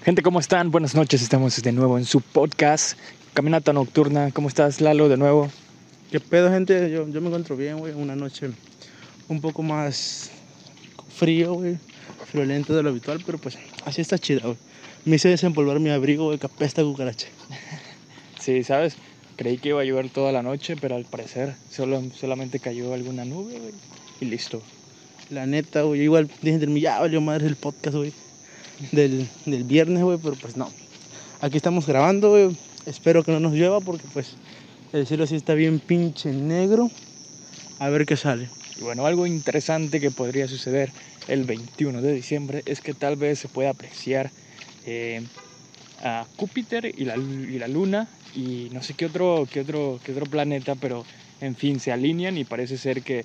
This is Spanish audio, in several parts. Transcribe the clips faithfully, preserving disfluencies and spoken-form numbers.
Gente, ¿cómo están? Buenas noches, estamos de nuevo en su podcast Caminata Nocturna. ¿Cómo estás, Lalo, de nuevo? ¿Qué pedo, gente? Yo, yo me encuentro bien, güey. Una noche un poco más frío, güey. Friolento de lo habitual, pero pues así está chida, güey. Me hice desempolvar mi abrigo, güey, que apesta cucaracha. Sí, ¿sabes? Creí que iba a llover toda la noche, pero al parecer solo, solamente cayó alguna nube, güey, y listo. La neta, güey. Igual dije de mí, ya valió madre el podcast, güey. Del, del viernes, güey, pero pues no. Aquí estamos grabando, güey. Espero que no nos llueva porque pues el cielo sí está bien pinche negro. A ver qué sale. Y bueno, algo interesante que podría suceder el veintiuno de diciembre es que tal vez se pueda apreciar eh, a Júpiter y la, y la Luna y no sé qué otro, qué, otro, qué otro planeta, pero en fin, se alinean y parece ser que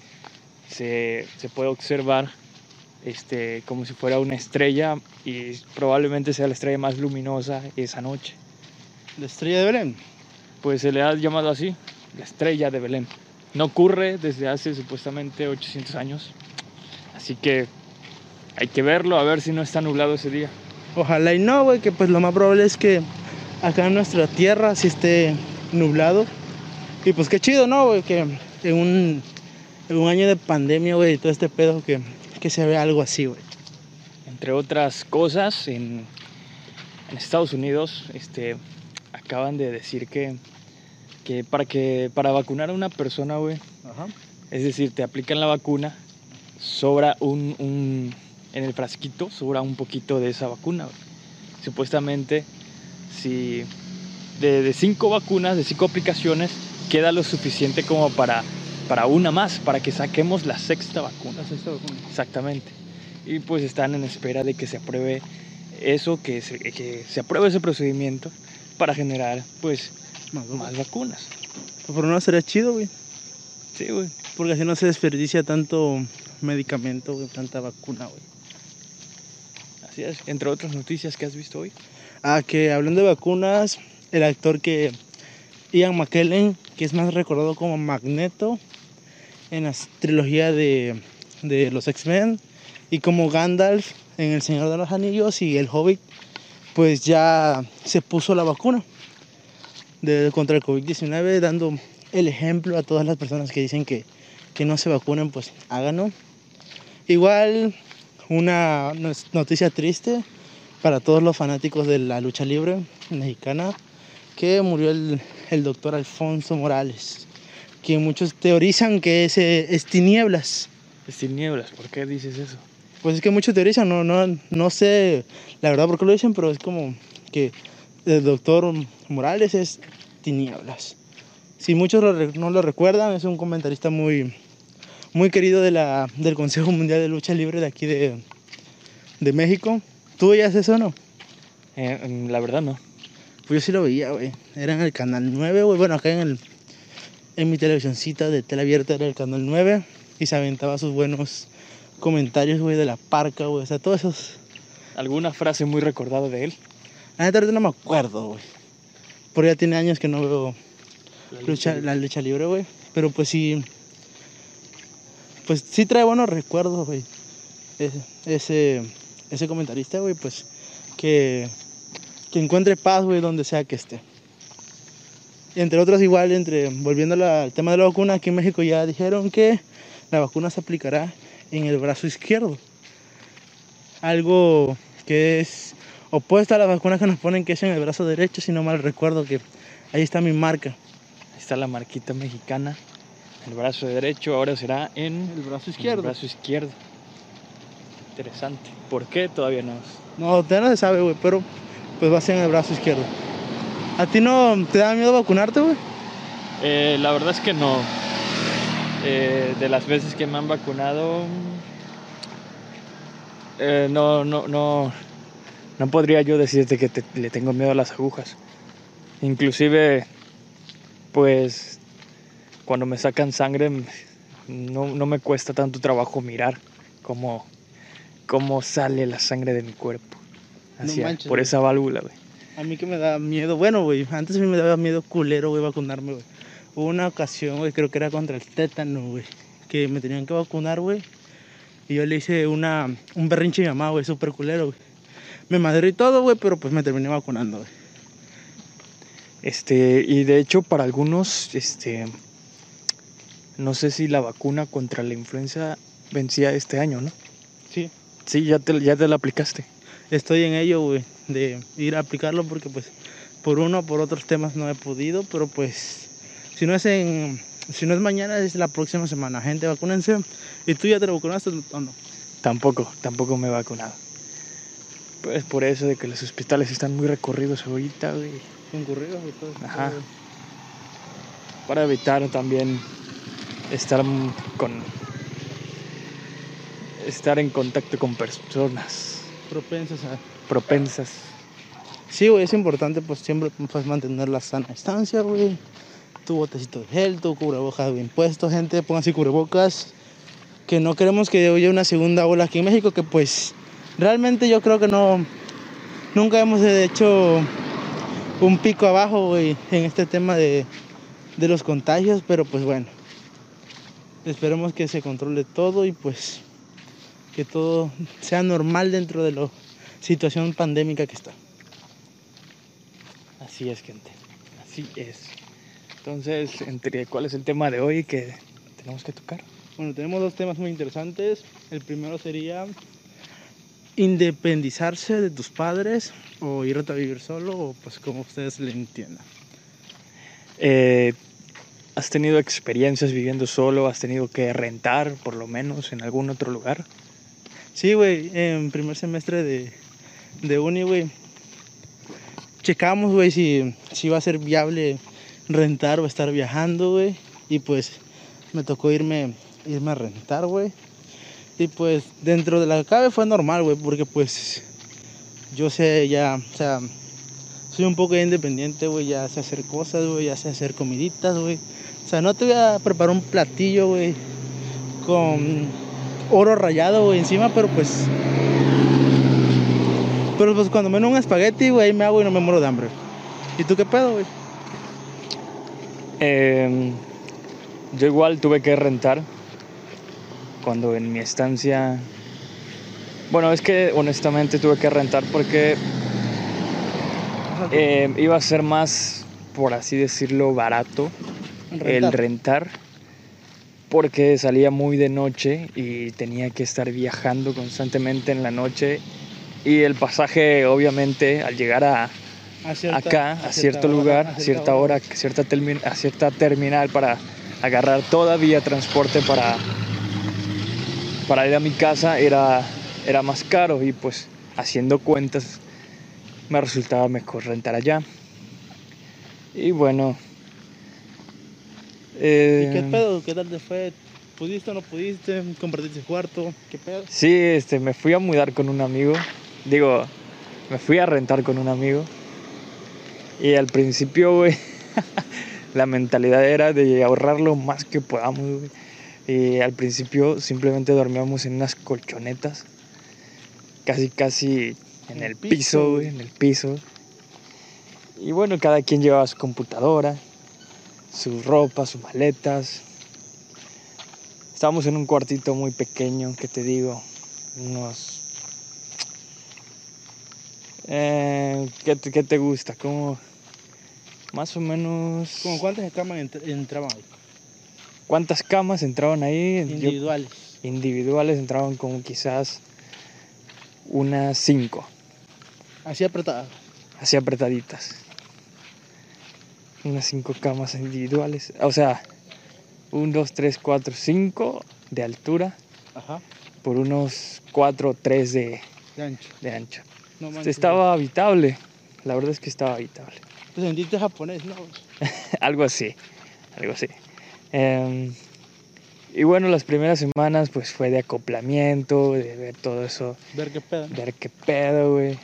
se, se puede observar este, como si fuera una estrella y probablemente sea la estrella más luminosa esa noche. La estrella de Belén. Pues se le ha llamado así, la estrella de Belén. No ocurre desde hace supuestamente ochocientos años, así que hay que verlo, a ver si no está nublado ese día. Ojalá y no, güey, que pues lo más probable es que acá en nuestra tierra sí esté nublado. Y pues qué chido, ¿no, güey? Que en un, en un año de pandemia, güey, y todo este pedo, que, que se vea algo así, güey. Entre otras cosas, en, en Estados Unidos este, acaban de decir que, que, para que para vacunar a una persona, güey, Ajá. es decir, te aplican la vacuna, sobra un, un en el frasquito, sobra un poquito de esa vacuna, güey. Supuestamente, si de, de cinco vacunas, de cinco aplicaciones, queda lo suficiente como para, para una más, para que saquemos la sexta vacuna. La sexta vacuna. Exactamente. Y pues están en espera de que se apruebe eso, que se, que se apruebe ese procedimiento para generar, pues, Más, más vacunas. Pero no sería chido, güey. Sí, güey. Porque así no se desperdicia tanto medicamento, güey, tanta vacuna, güey. Así es. Entre otras noticias que has visto hoy. Ah, que hablando de vacunas, el actor que Ian McKellen, que es más recordado como Magneto en la trilogía de, de los X-Men, y como Gandalf en El Señor de los Anillos y El Hobbit, pues ya se puso la vacuna de, contra el COVID diecinueve, dando el ejemplo a todas las personas que dicen que, que no se vacunen, pues háganlo. Igual, una noticia triste para todos los fanáticos de la lucha libre mexicana, que murió el, el doctor Alfonso Morales, que muchos teorizan que es, es Tinieblas. Es Tinieblas, ¿por qué dices eso? Pues es que muchos teorizan, no, no, no sé la verdad por qué lo dicen, pero es como que el doctor Morales es Tinieblas. Si muchos lo, no lo recuerdan, es un comentarista muy, muy querido de la, del Consejo Mundial de Lucha Libre de aquí de, de México. ¿Tú veías eso o no? Eh, la verdad no. Pues yo sí lo veía, güey. Era en el canal nueve, güey. Bueno, acá en, el, en mi televisioncita de tele abierta era el canal nueve. Y se aventaba sus buenos comentarios, güey, de la parca, güey. O sea, todos esos. ¿Alguna frase muy recordada de él? La neta no me acuerdo, güey. Porque ya tiene años que no veo La lucha, lucha la lucha libre, güey. Pero pues sí. Pues sí trae buenos recuerdos, güey. Ese, ese, ese comentarista, güey, pues que, que encuentre paz, güey, donde sea que esté. Y entre otros, igual, entre volviendo al tema de la vacuna, aquí en México ya dijeron que la vacuna se aplicará en el brazo izquierdo. Algo que es opuesta a las vacunas que nos ponen, que es en el brazo derecho, si no mal recuerdo, que ahí está mi marca. Ahí está la marquita mexicana. El brazo derecho ahora será en el brazo izquierdo. El brazo izquierdo. Interesante. ¿Por qué? Todavía no. No, todavía no se sabe, güey, pero pues va a ser en el brazo izquierdo. ¿A ti no te da miedo vacunarte, güey? Eh, la verdad es que no. Eh, de las veces que me han vacunado, eh, no, no, no, no podría yo decirte que te, le tengo miedo a las agujas. Inclusive, pues, cuando me sacan sangre, no, no me cuesta tanto trabajo mirar cómo, cómo sale la sangre de mi cuerpo. Hacia, no manches, por güey. Esa válvula, güey. A mí que me da miedo, bueno, güey, antes a mí me daba miedo culero, güey, vacunarme, güey. Hubo una ocasión, güey, creo que era contra el tétano, güey, que me tenían que vacunar, güey. Y yo le hice una, un berrinche a mi mamá, güey, súper culero, güey. me madré y todo, güey, pero pues me terminé vacunando, güey. Este, y de hecho para algunos, este, no sé si la vacuna contra la influenza vencía este año, ¿no? Sí. Sí, ya te, ya te la aplicaste. Estoy en ello, güey, de ir a aplicarlo porque pues por uno o por otros temas no he podido, pero pues si no es en, si no es mañana es la próxima semana. Gente, vacúnense. ¿Y tú ya te vacunaste o no? Tampoco, tampoco me he vacunado. Pues por eso de que los hospitales están muy recorridos ahorita, güey. Concurridos y todo. Ajá. Todo. Para evitar también estar con estar en contacto con personas Propensas a... propensas. Sí, güey, es importante pues siempre pues, mantener la sana distancia, güey. Tu botecito de gel, tu cubrebocas bien puesto, gente, pónganse cubrebocas. Que no queremos que haya una segunda ola aquí en México, que pues realmente yo creo que no, nunca hemos hecho un pico abajo, güey, en este tema de, de los contagios, pero pues bueno, esperemos que se controle todo y pues que todo sea normal dentro de la situación pandémica que está. Así es, gente, así es. Entonces, entre ¿cuál es el tema de hoy que tenemos que tocar? Bueno, tenemos dos temas muy interesantes. El primero sería independizarse de tus padres o irte a vivir solo, o pues como ustedes le entiendan. Eh, ¿Has tenido experiencias viviendo solo? ¿Has tenido que rentar, por lo menos, en algún otro lugar? Sí, güey, en primer semestre de, de uni, güey, checamos, güey, si, si iba a ser viable rentar o estar viajando, güey. Y pues me tocó irme, irme a rentar, güey. Y pues dentro de la que cabe fue normal, güey, porque pues yo sé ya, o sea, soy un poco independiente, güey, ya sé hacer cosas, güey, ya sé hacer comiditas, güey. O sea, no te voy a preparar un platillo, güey, con oro rallado, güey, encima, pero pues... Pero pues cuando me den un espagueti, güey, ahí me hago y no me muero de hambre. ¿Y tú qué pedo, güey? Eh, yo igual tuve que rentar cuando en mi estancia... Bueno, es que honestamente tuve que rentar porque eh, iba a ser más, por así decirlo, barato Rentar. el rentar, porque salía muy de noche y tenía que estar viajando constantemente en la noche, y el pasaje obviamente al llegar a, A cierta, acá, a, a cierto hora, lugar, a a cierta hora, a cierta, termi- a cierta terminal para agarrar todavía transporte para, para ir a mi casa era, era más caro, y pues haciendo cuentas me resultaba mejor rentar allá. Y bueno, eh, ¿Y qué pedo? ¿Qué tal te fue? ¿Pudiste o no pudiste? ¿Compartiste cuarto? ¿Qué pedo? sí, este, me fui a mudar con un amigo. Digo, me fui a rentar con un amigo. Y al principio, güey, la mentalidad era de ahorrar lo más que podamos, güey. Y al principio simplemente dormíamos en unas colchonetas, casi, casi en, en el, el piso, piso, güey, en el piso. Y bueno, cada quien llevaba su computadora, sus ropas, sus maletas. Estábamos en un cuartito muy pequeño, que te digo, unos... Eh, ¿qué, te, ¿Qué te gusta? Como más o menos... ¿Cómo cuántas camas entr entraban ahí? ¿Cuántas camas entraban ahí? Individuales. Yo, individuales entraban como quizás unas cinco. Así apretadas. Así apretaditas. Unas cinco camas individuales. O sea, un, dos, tres, cuatro, cinco de altura. Ajá. Por unos cuatro o tres de, de ancho. De ancho. No manches, estaba güey. habitable. La verdad es que estaba habitable. Te sentiste japonés, ¿no? Algo así. Algo así. Eh, y bueno, las primeras semanas pues fue de acoplamiento, de ver todo eso. Ver qué pedo. Ver qué pedo, güey.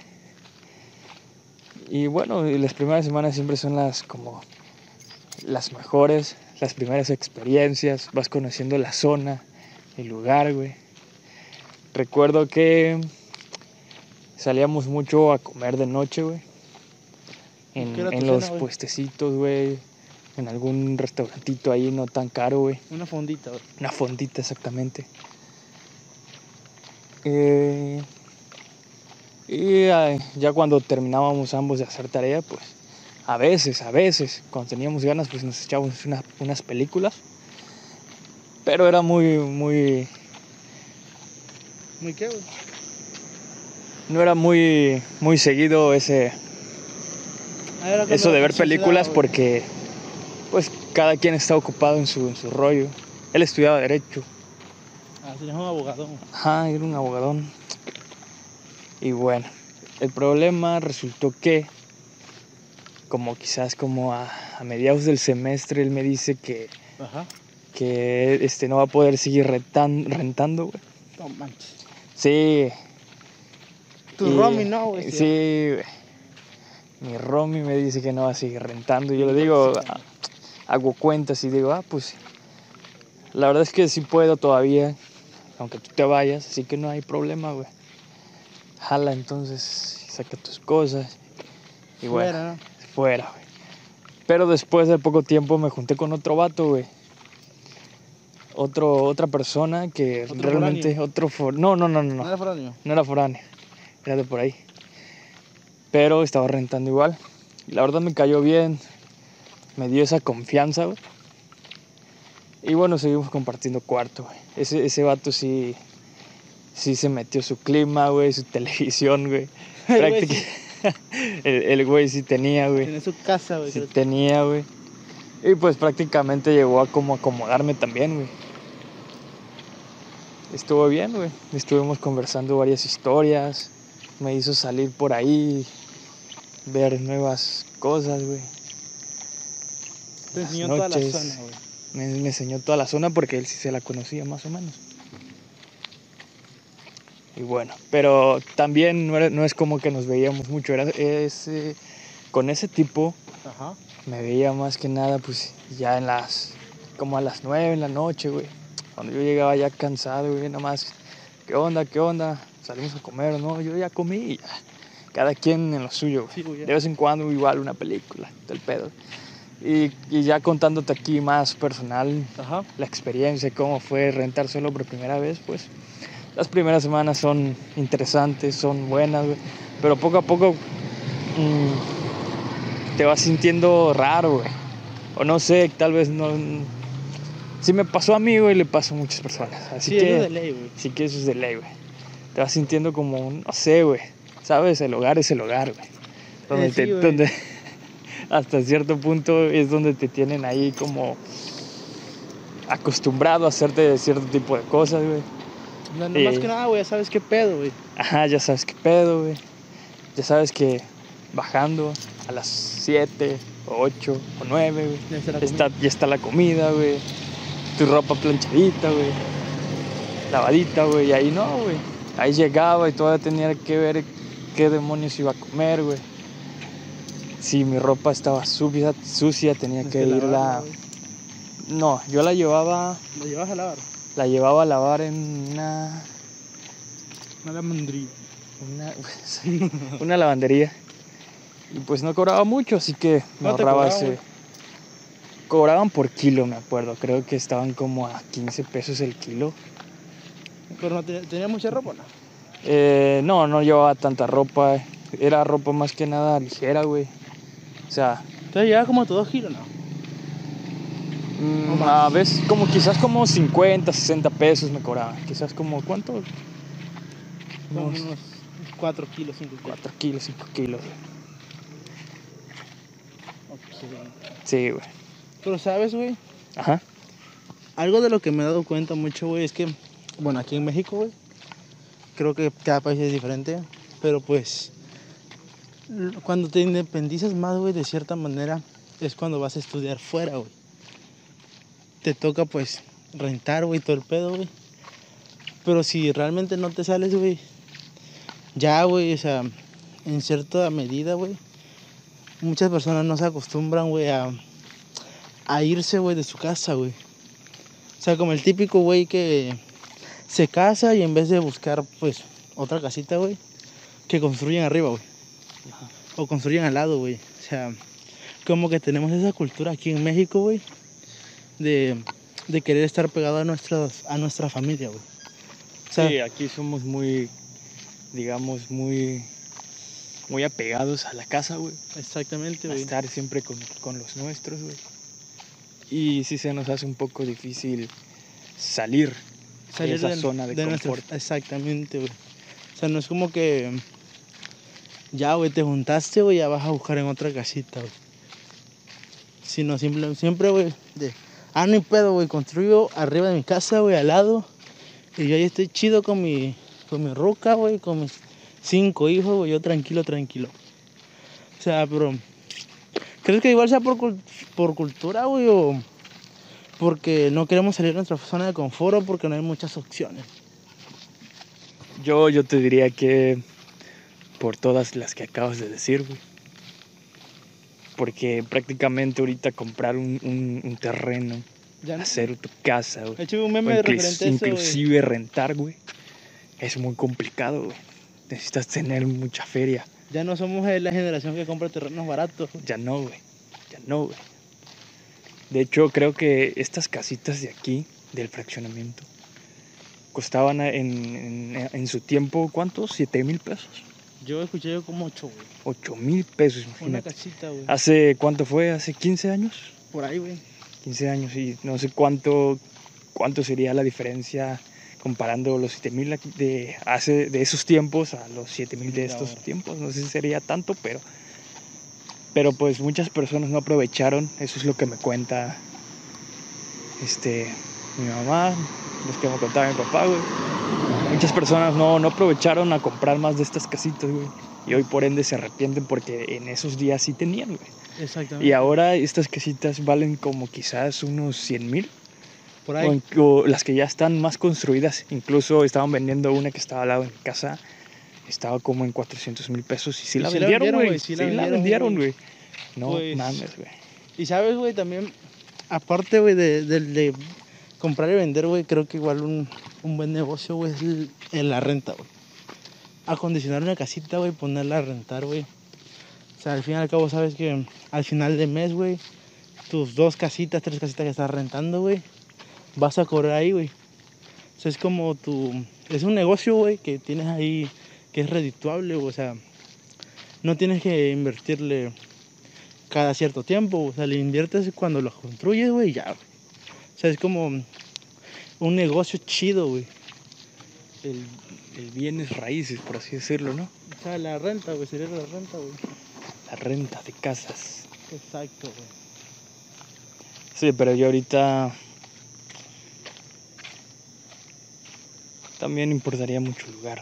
Y bueno, las primeras semanas siempre son las como las mejores, las primeras experiencias. Vas conociendo la zona, el lugar, güey. Recuerdo que salíamos mucho a comer de noche, güey. En, en los cena, puestecitos, güey. En algún restaurantito ahí no tan caro, güey. Una fondita, güey. Una fondita, exactamente. Eh, Y eh, ya cuando terminábamos ambos de hacer tarea, pues a veces, a veces, cuando teníamos ganas, pues nos echábamos una, unas películas. Pero era muy, muy... ¿Muy qué, güey? No era muy, muy seguido ese... Ah, era cuando Eso de la ver ocasión se películas daba, güey. porque pues cada quien está ocupado en su, en su rollo. Él estudiaba Derecho. Ah, sí, es un abogado. Ajá, era un abogadón. Y bueno, el problema resultó que, como quizás como a, a mediados del semestre, él me dice que, Ajá. que este, no va a poder seguir rentan, rentando, güey. No manches. Sí. Tu y- roomie, ¿no, güey? Sí, güey. Mi roomie me dice que no va a seguir rentando. Y yo le Qué digo, tóxica, ah, hago cuentas y digo, ah, pues la verdad es que sí puedo todavía, aunque tú te vayas, así que no hay problema, güey. Jala entonces, saca tus cosas y bueno, Fuera, ¿no? fuera, güey. Pero después de poco tiempo me junté con otro vato, güey. Otro, otra persona que ¿Otro realmente, foráneo? otro for... No, no, no, no, ¿No no. era foráneo? No era foráneo, era de por ahí. Pero estaba rentando igual. Y la verdad me cayó bien, me dio esa confianza, güey. Y bueno, seguimos compartiendo cuarto, güey. Ese, ese vato sí, sí se metió su clima, güey, su televisión, güey. El güey Práctica- sí el, el güey sí tenía, güey. tiene su casa, güey. Sí creo que- tenía, güey. Y pues prácticamente llegó a como acomodarme también, güey. Estuvo bien, güey. Estuvimos conversando varias historias. Me hizo salir por ahí, ver nuevas cosas, güey. Te Las enseñó toda la noches. zona, güey. Me, me enseñó toda la zona porque él sí se la conocía más o menos. Y bueno, pero también no, era- no es como que nos veíamos mucho. Era ese, con ese tipo Ajá. me veía más que nada, pues ya en las, como a las nueve en la noche, güey. Cuando yo llegaba ya cansado, güey, nada más, ¿qué onda, qué onda? Salimos a comer, ¿no? Yo ya comí y ya. Cada quien en lo suyo, güey. Sí, güey, ya. De vez en cuando igual una película, del pedo. Y, y ya contándote aquí más personal, Ajá. la experiencia, cómo fue rentar solo por primera vez, pues las primeras semanas son interesantes, son buenas, güey. Pero poco a poco mmm, te vas sintiendo raro, güey. O no sé, tal vez no... Sí me pasó a mí, güey, le pasó a muchas personas. Así Sí, que... eso es de ley, güey. Sí que eso es de ley, güey. Te vas sintiendo como un... No sé, güey. ¿Sabes? El hogar es el hogar, güey. Donde Eh, sí, te... güey. Donde... Hasta cierto punto es donde te tienen ahí como... acostumbrado a hacerte cierto tipo de cosas, güey. No, no Y- más que nada, güey, ya sabes qué pedo, güey. Ajá, ya sabes qué pedo, güey. Ya sabes que bajando a las siete, o ocho, o nueve, güey, Ya está la está, comida. ya está la comida, güey. Tu ropa planchadita, güey. Lavadita, güey. Y ahí no, güey. Ahí llegaba y todavía tenía que ver qué demonios iba a comer, güey. Si mi ropa estaba sucia, sucia tenía Tienes que que irla... lavarla, güey. No, yo la llevaba, ¿Lo llevas a lavar? la llevaba a lavar en una... Una lavandería. Una, una lavandería. Y pues no cobraba mucho, así que me ¿Cuánto te ahorraba cobraban, ese. güey? Cobraban por kilo, me acuerdo. Creo que estaban como a quince pesos el kilo. Pero no tenía, tenía mucha ropa, ¿no? Eh, no, no llevaba tanta ropa. Era ropa más que nada ligera, güey. O sea, Entonces llevaba como todo giro, ¿no? mm, O más. a veces como quizás como cincuenta, sesenta pesos me cobraban. Quizás como, ¿cuánto? Como Unos unos cuatro kilos, cinco kilos. cuatro kilos, cinco kilos. Ok. Sí, güey. Pero sabes, güey, Ajá. algo de lo que me he dado cuenta mucho, güey, es que, bueno, aquí en México, güey, creo que cada país es diferente, pero pues, l- cuando te independizas más, güey, de cierta manera, es cuando vas a estudiar fuera, güey. Te toca, pues, rentar, güey, todo el pedo, güey. Pero si realmente no te sales, güey, ya, güey, o sea, en cierta medida, güey, muchas personas no se acostumbran, güey, a, a irse, güey, de su casa, güey. O sea, como el típico, güey, que se casa y en vez de buscar, pues, otra casita, güey, que construyen arriba, güey. O construyen al lado, güey. O sea, como que tenemos esa cultura aquí en México, güey, de, de querer estar pegado a, nuestras, a nuestra familia, güey. O sea, Sí, aquí somos muy, digamos, muy muy apegados a la casa, güey. Exactamente, A güey. estar siempre con, con los nuestros, güey. Y sí se nos hace un poco difícil salir, Salir de esa de, zona de, de nuestro... confort. Exactamente, güey. O sea, no es como que ya, güey, te juntaste, güey, ya vas a buscar en otra casita, güey. Sino simple, siempre, güey, de... Ah, no hay pedo, güey, construyo arriba de mi casa, güey, al lado. Y yo ahí estoy chido con mi, con mi ruca, güey, con mis cinco hijos, güey, yo tranquilo, tranquilo. O sea, pero... ¿Crees que igual sea por, cul- por cultura, güey, o porque no queremos salir de nuestra zona de confort o porque no hay muchas opciones? Yo, yo te diría que por todas las que acabas de decir, güey. Porque prácticamente ahorita comprar un, un, un terreno, Ya no- hacer tu casa, güey, De hecho, un o meme inclus- referente a eso, güey. inclusive rentar, güey, es muy complicado, güey. Necesitas tener mucha feria. Ya no somos de la generación que compra terrenos baratos, güey. Ya no, güey. Ya no, güey. De hecho, creo que estas casitas de aquí, del fraccionamiento, costaban en, en, en su tiempo, ¿cuántos? ¿Siete mil pesos? Yo escuché yo como ocho, güey. Ocho mil pesos, Una imagínate. casita, güey. ¿Hace cuánto fue? ¿Hace quince años? Por ahí, güey. quince años y no sé cuánto, cuánto sería la diferencia comparando los siete mil de, hace, de esos tiempos a los siete mil de Mira, estos ahora. tiempos. No sé si sería tanto, pero, pero pues muchas personas no aprovecharon. Eso es lo que me cuenta este, mi mamá, los que me contaba mi papá, güey. Muchas personas no, no aprovecharon a comprar más de estas casitas, güey. Y hoy por ende se arrepienten porque en esos días sí tenían, güey. Exactamente. Y ahora estas casitas valen como quizás unos cien mil. Por O, ahí. en- o las que ya están más construidas. Incluso estaban vendiendo una que estaba al lado de mi casa. Estaba como en cuatrocientos mil pesos. Y sí Y la sí la vendieron, vendieron, güey. güey, Sí, sí la la vendieron, vendieron, güey. güey. No Pues- mames, güey. Y sabes, güey, también, aparte, güey, de, de, de comprar y vender, güey, creo que igual un, un buen negocio, güey, es el, el la renta, güey. Acondicionar una casita, güey, ponerla a rentar, güey. O sea, al fin y al cabo, sabes que al final de mes, güey, tus dos casitas, tres casitas que estás rentando, güey, vas a cobrar ahí, güey. O sea, es como tu... Es un negocio, güey, que tienes ahí, que es redituable, güey. O sea, no tienes que invertirle cada cierto tiempo. O sea, le inviertes cuando lo construyes, güey, ya, güey. O sea, es como un negocio chido, güey. El, el bienes raíces, por así decirlo, ¿no? O sea, la renta, güey, sería la renta, güey. La renta de casas. Exacto, güey. Sí, pero yo ahorita también importaría mucho el lugar.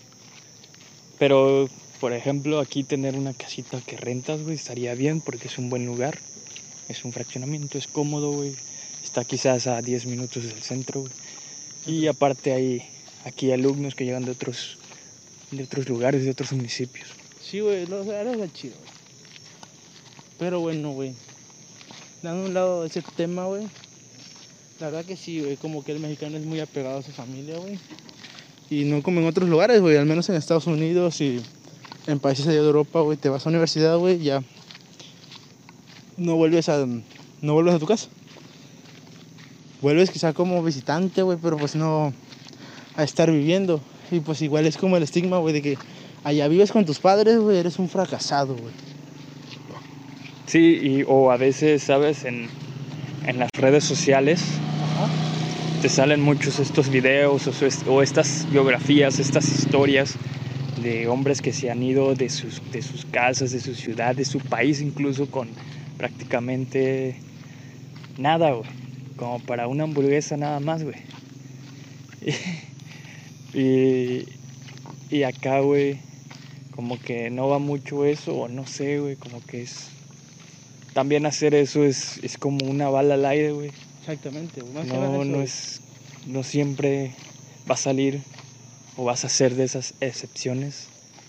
Pero, por ejemplo, aquí tener una casita que rentas, güey, estaría bien porque es un buen lugar. Es un fraccionamiento, es cómodo, güey. Está quizás a diez minutos del centro, güey. Y aparte hay aquí alumnos que llegan de otros, de otros lugares, de otros municipios. Sí, güey, no, o sea, era chido, güey. Pero bueno, güey. Dando un lado de ese tema, güey. La verdad que sí, güey. Como que el mexicano es muy apegado a su familia, güey. Y no como en otros lugares, güey. Al menos en Estados Unidos y en países de Europa, güey. Te vas a la universidad, güey, ya. No vuelves a... No vuelves a tu casa. Vuelves quizá como visitante, güey. Pero pues no a estar viviendo. Y pues igual es como el estigma, güey, de que allá vives con tus padres, güey. Eres un fracasado, güey. Sí, y, o a veces, ¿sabes? En, en las redes sociales Ajá. te salen muchos estos videos o, o estas biografías, estas historias de hombres que se han ido de sus, de sus casas, de su ciudad, de su país, incluso con prácticamente nada, güey. Como para una hamburguesa nada más, güey. Y, y, y acá, güey, como que no va mucho eso, o no sé, güey, como que es... También hacer eso es, es como una bala al aire, güey. Exactamente, güey. Más que No, nada eso, no güey. es... No siempre va a salir o vas a ser de esas excepciones.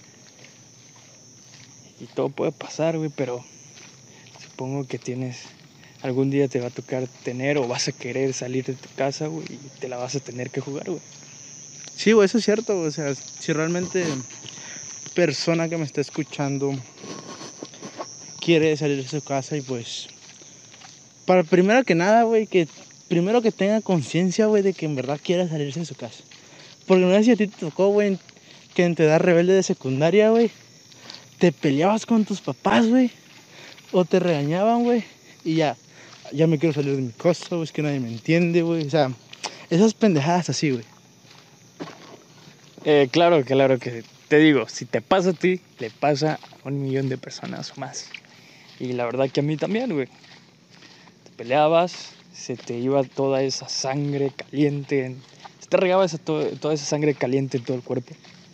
Y todo puede pasar, güey, pero supongo que tienes... Algún día te va a tocar tener o vas a querer salir de tu casa, güey, y te la vas a tener que jugar, güey. Sí, güey, eso es cierto, güey. O sea, si realmente persona que me está escuchando quiere salir de su casa y pues... Para primero que nada, güey, que primero que tenga conciencia, güey, de que en verdad quiera salirse de su casa. Porque no sé si a ti te tocó, güey, que en tu edad rebelde de secundaria, güey, te peleabas con tus papás, güey, o te regañaban, güey, y ya, ya me quiero salir de mi casa, güey, es que nadie me entiende, güey, o sea, esas pendejadas así, güey. Eh, claro, claro que te digo, si te pasa a ti, le pasa a un millón de personas o más. Y la verdad que a mí también, güey. Te peleabas, se te iba toda esa sangre caliente, en- se te regaba esa, to- toda esa sangre caliente en todo el cuerpo.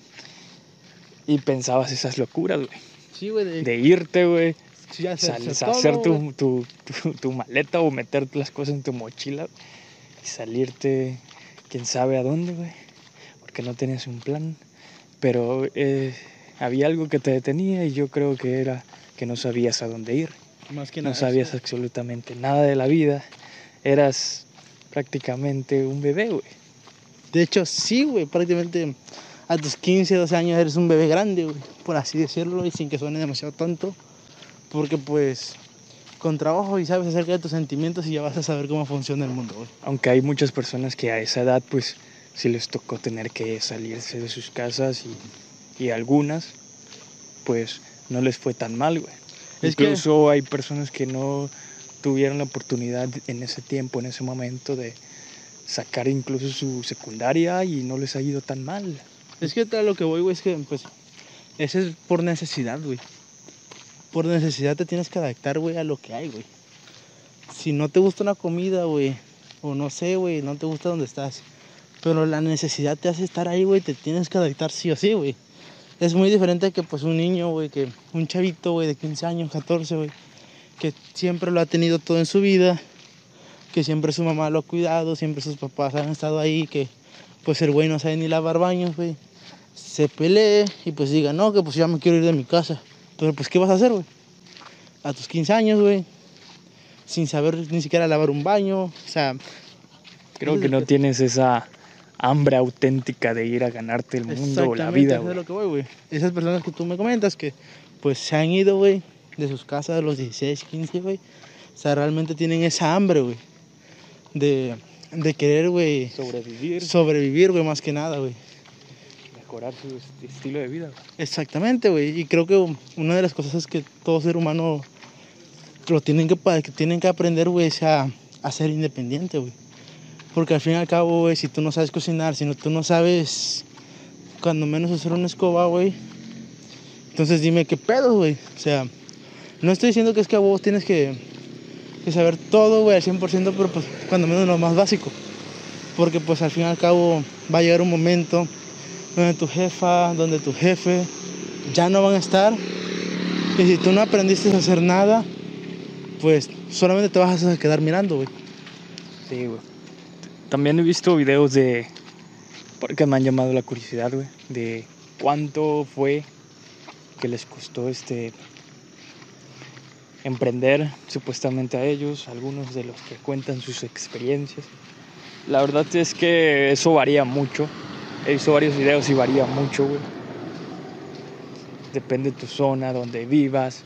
Y pensabas esas locuras, güey. Sí, güey, de, De irte, güey, sí, hacerse sal- todo, hacer güey. tu, tu, tu, tu maleta o meterte las cosas en tu mochila y salirte quién sabe a dónde, güey. Porque no tenías un plan. Pero eh, había algo que te detenía y yo creo que era que no sabías a dónde ir. Más que No nada sabías eso. absolutamente nada de la vida. Eras prácticamente un bebé, güey. De hecho, sí, güey, prácticamente a tus quince, doce años eres un bebé grande, güey, por así decirlo, y sin que suene demasiado tonto, porque pues con trabajo y sabes acerca de tus sentimientos y ya vas a saber cómo funciona el mundo, güey. Aunque hay muchas personas que a esa edad, pues, sí les tocó tener que salirse de sus casas y, y algunas, pues, no les fue tan mal, güey. Es que, Incluso hay personas que no tuvieron la oportunidad en ese tiempo, en ese momento, de sacar incluso su secundaria y no les ha ido tan mal. es que a lo que voy, güey, es que pues ese es por necesidad, güey. Por necesidad te tienes que adaptar, güey, a lo que hay, güey. Si no te gusta una comida, güey, o no sé, güey, no te gusta donde estás, pero la necesidad te hace estar ahí, güey, te tienes que adaptar sí o sí, güey. Es muy diferente que pues un niño, güey, que un chavito, güey, de quince años, catorce, güey, que siempre lo ha tenido todo en su vida, que siempre su mamá lo ha cuidado, siempre sus papás han estado ahí, que pues el güey no sabe ni lavar baños, güey, se pelee y pues diga, no, que pues ya me quiero ir de mi casa. Pero pues, ¿qué vas a hacer, güey? A tus quince años, güey, sin saber ni siquiera lavar un baño, o sea... Creo que no tienes esa hambre auténtica de ir a ganarte el mundo o la vida, Exactamente, eso es güey. lo que voy, güey. Esas personas que tú me comentas que pues se han ido, güey, de sus casas a los dieciséis, quince, güey. O sea, realmente tienen esa hambre, güey, de, de querer, güey, Sobrevivir, sobrevivir, güey, más que nada, güey. mejorar su est- estilo de vida, güey. Exactamente, güey. Y creo que una de las cosas es que todo ser humano lo tienen que, pa- que tienen que aprender, güey, es a, a ser independiente, güey. Porque al fin y al cabo, güey, si tú no sabes cocinar, si no, tú no sabes, cuando menos hacer una escoba, güey, entonces dime qué pedo, güey. O sea, no estoy diciendo que es que a vos tienes que, que saber todo, güey, al cien por ciento, pero pues cuando menos lo más básico. Porque pues al fin y al cabo va a llegar un momento donde tu jefa, donde tu jefe ya no van a estar. Y si tú no aprendiste a hacer nada, pues solamente te vas a quedar mirando, güey. Sí, güey. También he visto videos de... Porque me han llamado la curiosidad, güey. De cuánto fue que les costó este... emprender supuestamente a ellos. Algunos de los que cuentan sus experiencias. La verdad es que eso varía mucho. He visto varios videos y varía mucho, güey. Depende de tu zona, donde vivas.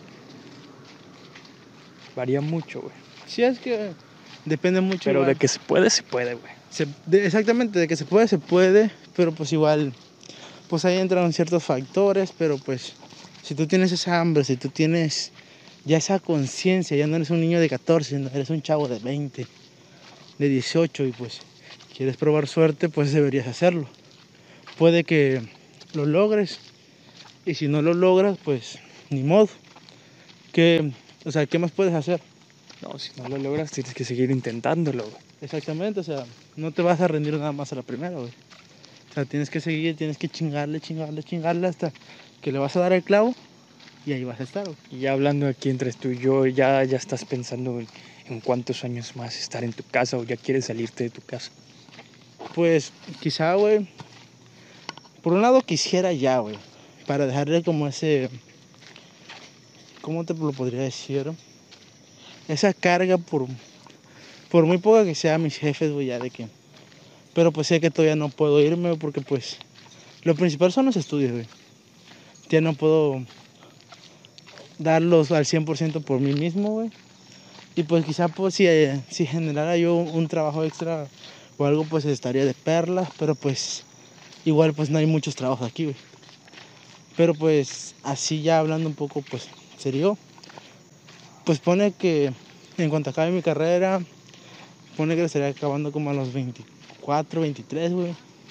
Varía mucho, güey. Sí, es que depende mucho. Pero igual. de que se puede, se puede, güey. Se- de- exactamente, de que se puede, se puede, pero pues igual, pues ahí entran ciertos factores, pero pues si tú tienes esa hambre, si tú tienes ya esa conciencia, ya no eres un niño de catorce, no eres un chavo de veinte, de dieciocho y pues quieres probar suerte, pues deberías hacerlo. Puede que lo logres y si no lo logras, pues ni modo. ¿Qué, o sea, ¿qué más puedes hacer? No, si no lo logras, tienes que seguir intentándolo, güey. Exactamente, o sea, no te vas a rendir nada más a la primera, güey. O sea, tienes que seguir, tienes que chingarle, chingarle, chingarle hasta que le vas a dar el clavo y ahí vas a estar, güey. Y ya hablando aquí entre tú y yo, ya, ya estás pensando en, en cuántos años más estar en tu casa o ya quieres salirte de tu casa. Pues quizá, güey, por un lado quisiera ya, güey, para dejarle como ese, ¿cómo te lo podría decir? Esa carga por, por muy poca que sea a mis jefes, güey, ya de que... Pero pues sé que todavía no puedo irme porque pues lo principal son los estudios, güey. Ya no puedo darlos al cien por ciento por mí mismo, güey. Y pues quizá pues si, eh, si generara yo un trabajo extra o algo, pues estaría de perlas, pero pues igual pues no hay muchos trabajos aquí, güey. Pero pues así ya hablando un poco pues serio, pues pone que en cuanto acabe mi carrera, pone que lo estaría acabando como a los veinticuatro, veintitrés, güey.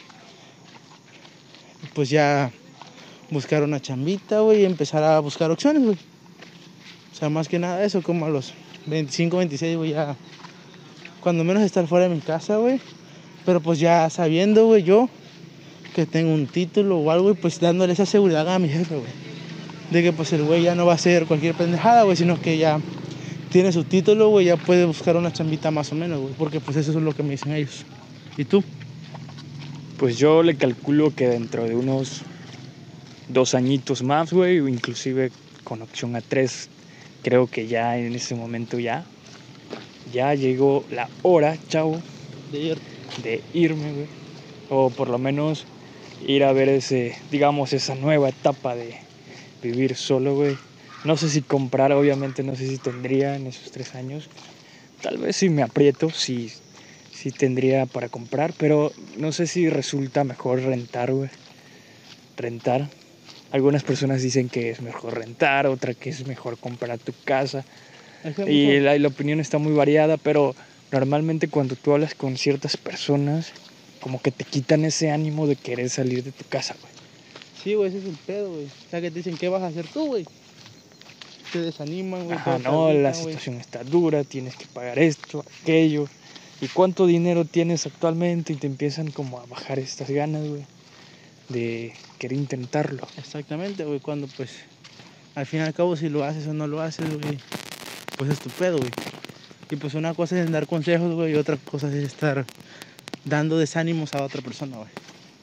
Pues ya buscar una chambita, güey, y empezar a buscar opciones, güey. O sea, más que nada eso, como a los veinticinco, veintiséis, güey, ya cuando menos estar fuera de mi casa, güey. Pero pues ya sabiendo, güey, yo que tengo un título o algo, y pues dándole esa seguridad a mi jefe, güey. De que pues el güey ya no va a hacer cualquier pendejada, güey, sino que ya tiene su título, güey, ya puede buscar una chambita más o menos, güey. Porque pues eso es lo que me dicen ellos. ¿Y tú? Pues yo le calculo que dentro de unos dos añitos más, güey, o inclusive con opción a tres, creo que ya en ese momento ya, ya llegó la hora, chavo, De ir. de irme, güey. O por lo menos ir a ver ese, digamos, esa nueva etapa de vivir solo, güey. No sé si comprar, obviamente, no sé si tendría en esos tres años. Tal vez si me aprieto, sí, sí tendría para comprar, pero no sé si resulta mejor rentar, güey. Rentar. Algunas personas dicen que es mejor rentar, otra que es mejor comprar tu casa. Es que Y mucho- la, la opinión está muy variada, pero normalmente cuando tú hablas con ciertas personas, como que te quitan ese ánimo de querer salir de tu casa, güey. Sí, güey, ese es el pedo, güey. O sea, que te dicen, ¿qué vas a hacer tú, güey? Te desaniman, güey. Ajá, te no, la agüitan, güey. situación está dura, tienes que pagar esto, aquello. ¿Y cuánto dinero tienes actualmente? Y te empiezan como a bajar estas ganas, güey, de querer intentarlo. Exactamente, güey, cuando pues al fin y al cabo si lo haces o no lo haces, güey, pues es tu pedo, güey. Y pues una cosa es dar consejos, güey, y otra cosa es estar dando desánimos a otra persona, güey.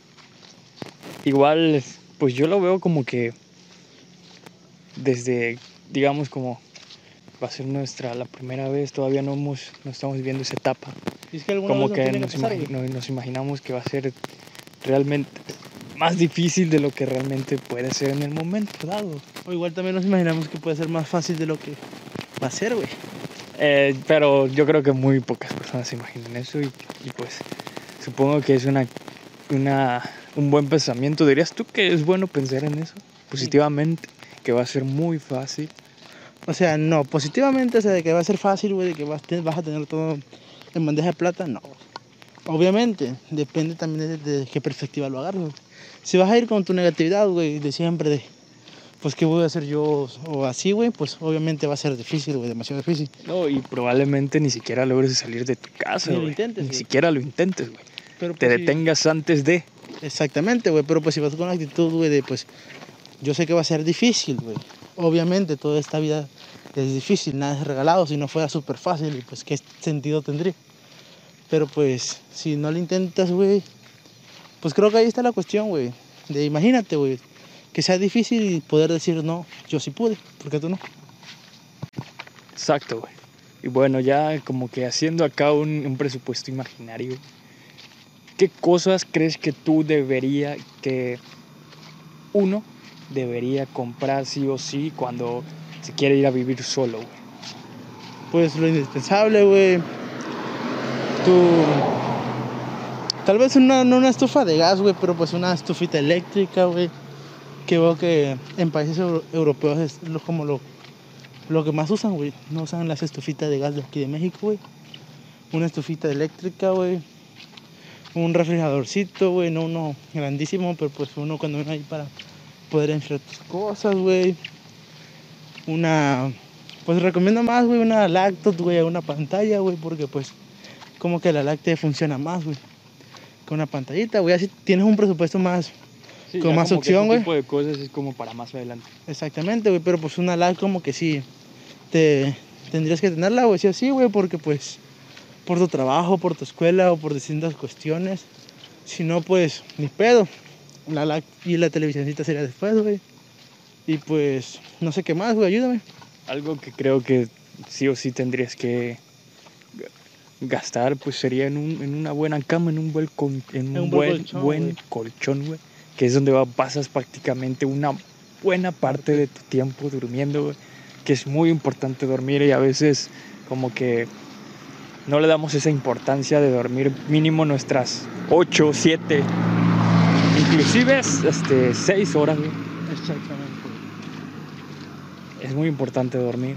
Igual, pues yo lo veo como que desde, digamos, como va a ser nuestra la primera vez, todavía no, hemos, no estamos viviendo esa etapa. Y es que alguna Como vez nos que tiene que nos, pasar, imagi- güey. nos, nos imaginamos que va a ser realmente más difícil de lo que realmente puede ser en el momento dado. O igual también nos imaginamos que puede ser más fácil de lo que va a ser, güey. Eh, pero yo creo que muy pocas personas se imaginan eso y, y pues supongo que es una, una, un buen pensamiento. ¿Dirías tú que es bueno pensar en eso positivamente? Que va a ser muy fácil. O sea, no, positivamente, o sea, de que va a ser fácil, güey, de que vas, te- vas a tener todo en bandeja de plata, no. Obviamente, depende también de, de qué perspectiva lo agarres, güey. Si vas a ir con tu negatividad, güey, de siempre, de, pues, ¿qué voy a hacer yo? O así, güey, pues, obviamente va a ser difícil, güey, demasiado difícil. No, y probablemente ni siquiera logres salir de tu casa, Ni lo güey. intentes, Ni güey. siquiera lo intentes, güey. Pero, Te pues, sí, detengas antes de... exactamente, güey, pero pues si vas con la actitud, güey, de, pues, yo sé que va a ser difícil, güey. Obviamente, toda esta vida es difícil, nada es regalado. Si no fuera súper fácil, y pues, ¿qué sentido tendría? Pero, pues, si no lo intentas, güey, pues creo que ahí está la cuestión, güey. De imagínate, güey, que sea difícil y poder decir, no, yo sí pude, ¿por qué tú no? Exacto, güey. Y bueno, ya como que haciendo acá un, un presupuesto imaginario, ¿qué cosas crees que tú debería, que uno debería comprar sí o sí cuando se quiere ir a vivir solo, güey? Pues lo indispensable, güey. Tú. Tal vez una, no una estufa de gas, güey, pero pues una estufita eléctrica, güey. Que veo que en países euro- europeos es lo, como lo, lo que más usan, güey. No usan las estufitas de gas de aquí de México, güey. Una estufita eléctrica, güey. Un refrigeradorcito, güey. No uno grandísimo, pero pues uno cuando viene ahí para poder enfriar tus cosas, güey. Una. Pues recomiendo más, güey, una laptop, güey, a una pantalla, güey, porque pues como que la láctea funciona más, güey, con una pantallita, güey, así tienes un presupuesto más, Sí, con ya más como que opción, ese güey. tipo de cosas es como para más adelante. Exactamente, güey, pero pues una laptop como que sí, te tendrías que tenerla, güey, sí o sí, güey, porque pues por tu trabajo, por tu escuela o por distintas cuestiones, si no, pues, ni pedo, la lact y la televisioncita sería después, güey, y pues, no sé qué más, güey, ayúdame. Algo que creo que sí o sí tendrías que gastar, pues sería en, un, en una buena cama, en un buen, con, en un En un buen, buen colchón, buen güey. colchón, güey. Que es donde va- pasas prácticamente una buena parte Parte. de tu tiempo durmiendo, güey. Que es muy importante dormir y a veces como que no le damos esa importancia de dormir mínimo nuestras ocho, siete, inclusive este, seis horas, güey. Exactamente. Es muy importante dormir.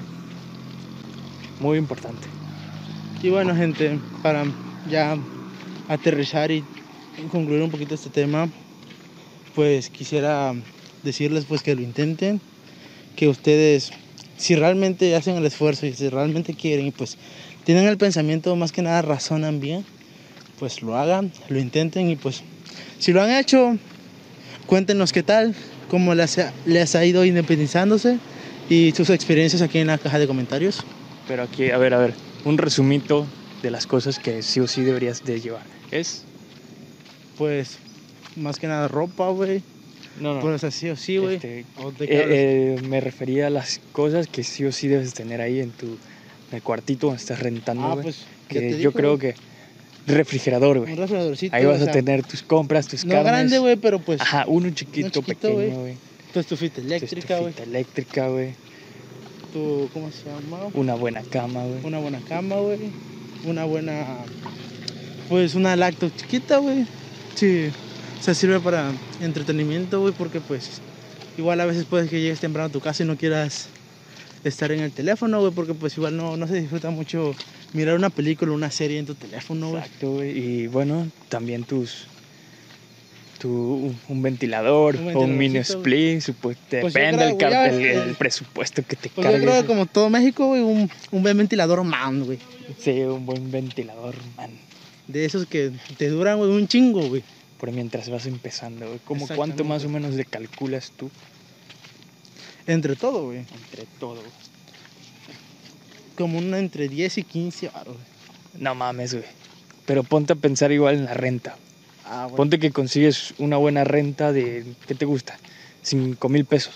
Muy importante. Y bueno, gente, para ya aterrizar y concluir un poquito este tema, pues quisiera decirles pues que lo intenten, que ustedes, si realmente hacen el esfuerzo y si realmente quieren y pues tienen el pensamiento, más que nada razonan bien, pues lo hagan, lo intenten y pues si lo han hecho, cuéntenos qué tal, cómo les ha, les ha ido independizándose y sus experiencias aquí en la caja de comentarios. Pero aquí, a ver, a ver, un resumito de las cosas que sí o sí deberías de llevar. Es... Pues, más que nada ropa, güey. No, no. Pues así o sí, güey. Este, ¿O de qué hablas? eh, eh, me refería a las cosas que sí o sí debes tener ahí en tu en el cuartito donde estás rentando, Ah, güey. pues, ya Que te yo digo, creo güey. que refrigerador, güey. Un refrigeradorcito. Ahí vas o a sea, tener tus compras, tus no carnes. grande, güey, pero pues. Ajá, uno chiquito, chiquito, pequeño, güey. güey. Tu estufita Tu eléctrica, güey. estufita eléctrica, güey. Tu, ¿cómo se llama? Una buena cama, güey. Una buena cama, güey. Una buena. Pues una lacto chiquita, güey. Sí. O sea, sirve para entretenimiento, güey, porque pues. Igual a veces puedes que llegues temprano a tu casa y no quieras estar en el teléfono, güey, porque pues igual no, no se disfruta mucho mirar una película o una serie en tu teléfono, güey. Exacto, güey. Y bueno, también tus... Tu, un, un ventilador Un o un mini ventiladorcito, split, supo- yo depende creo, el, güey, car- ya, el, el el- presupuesto que te Pues yo cargues. creo que güey. como todo México, güey, un, un buen ventilador man, güey. Sí, un buen ventilador, man. De esos que te duran, güey, un chingo, güey. Por mientras vas empezando, güey. ¿Cómo Exactamente. cuánto más o menos le calculas tú Entre todo, güey. entre todo? güey? Como una entre diez y quince baros, güey. No mames, güey. Pero ponte a pensar igual en la renta. Ah, güey. Ponte que consigues una buena renta de, ¿qué te gusta? Cinco mil pesos.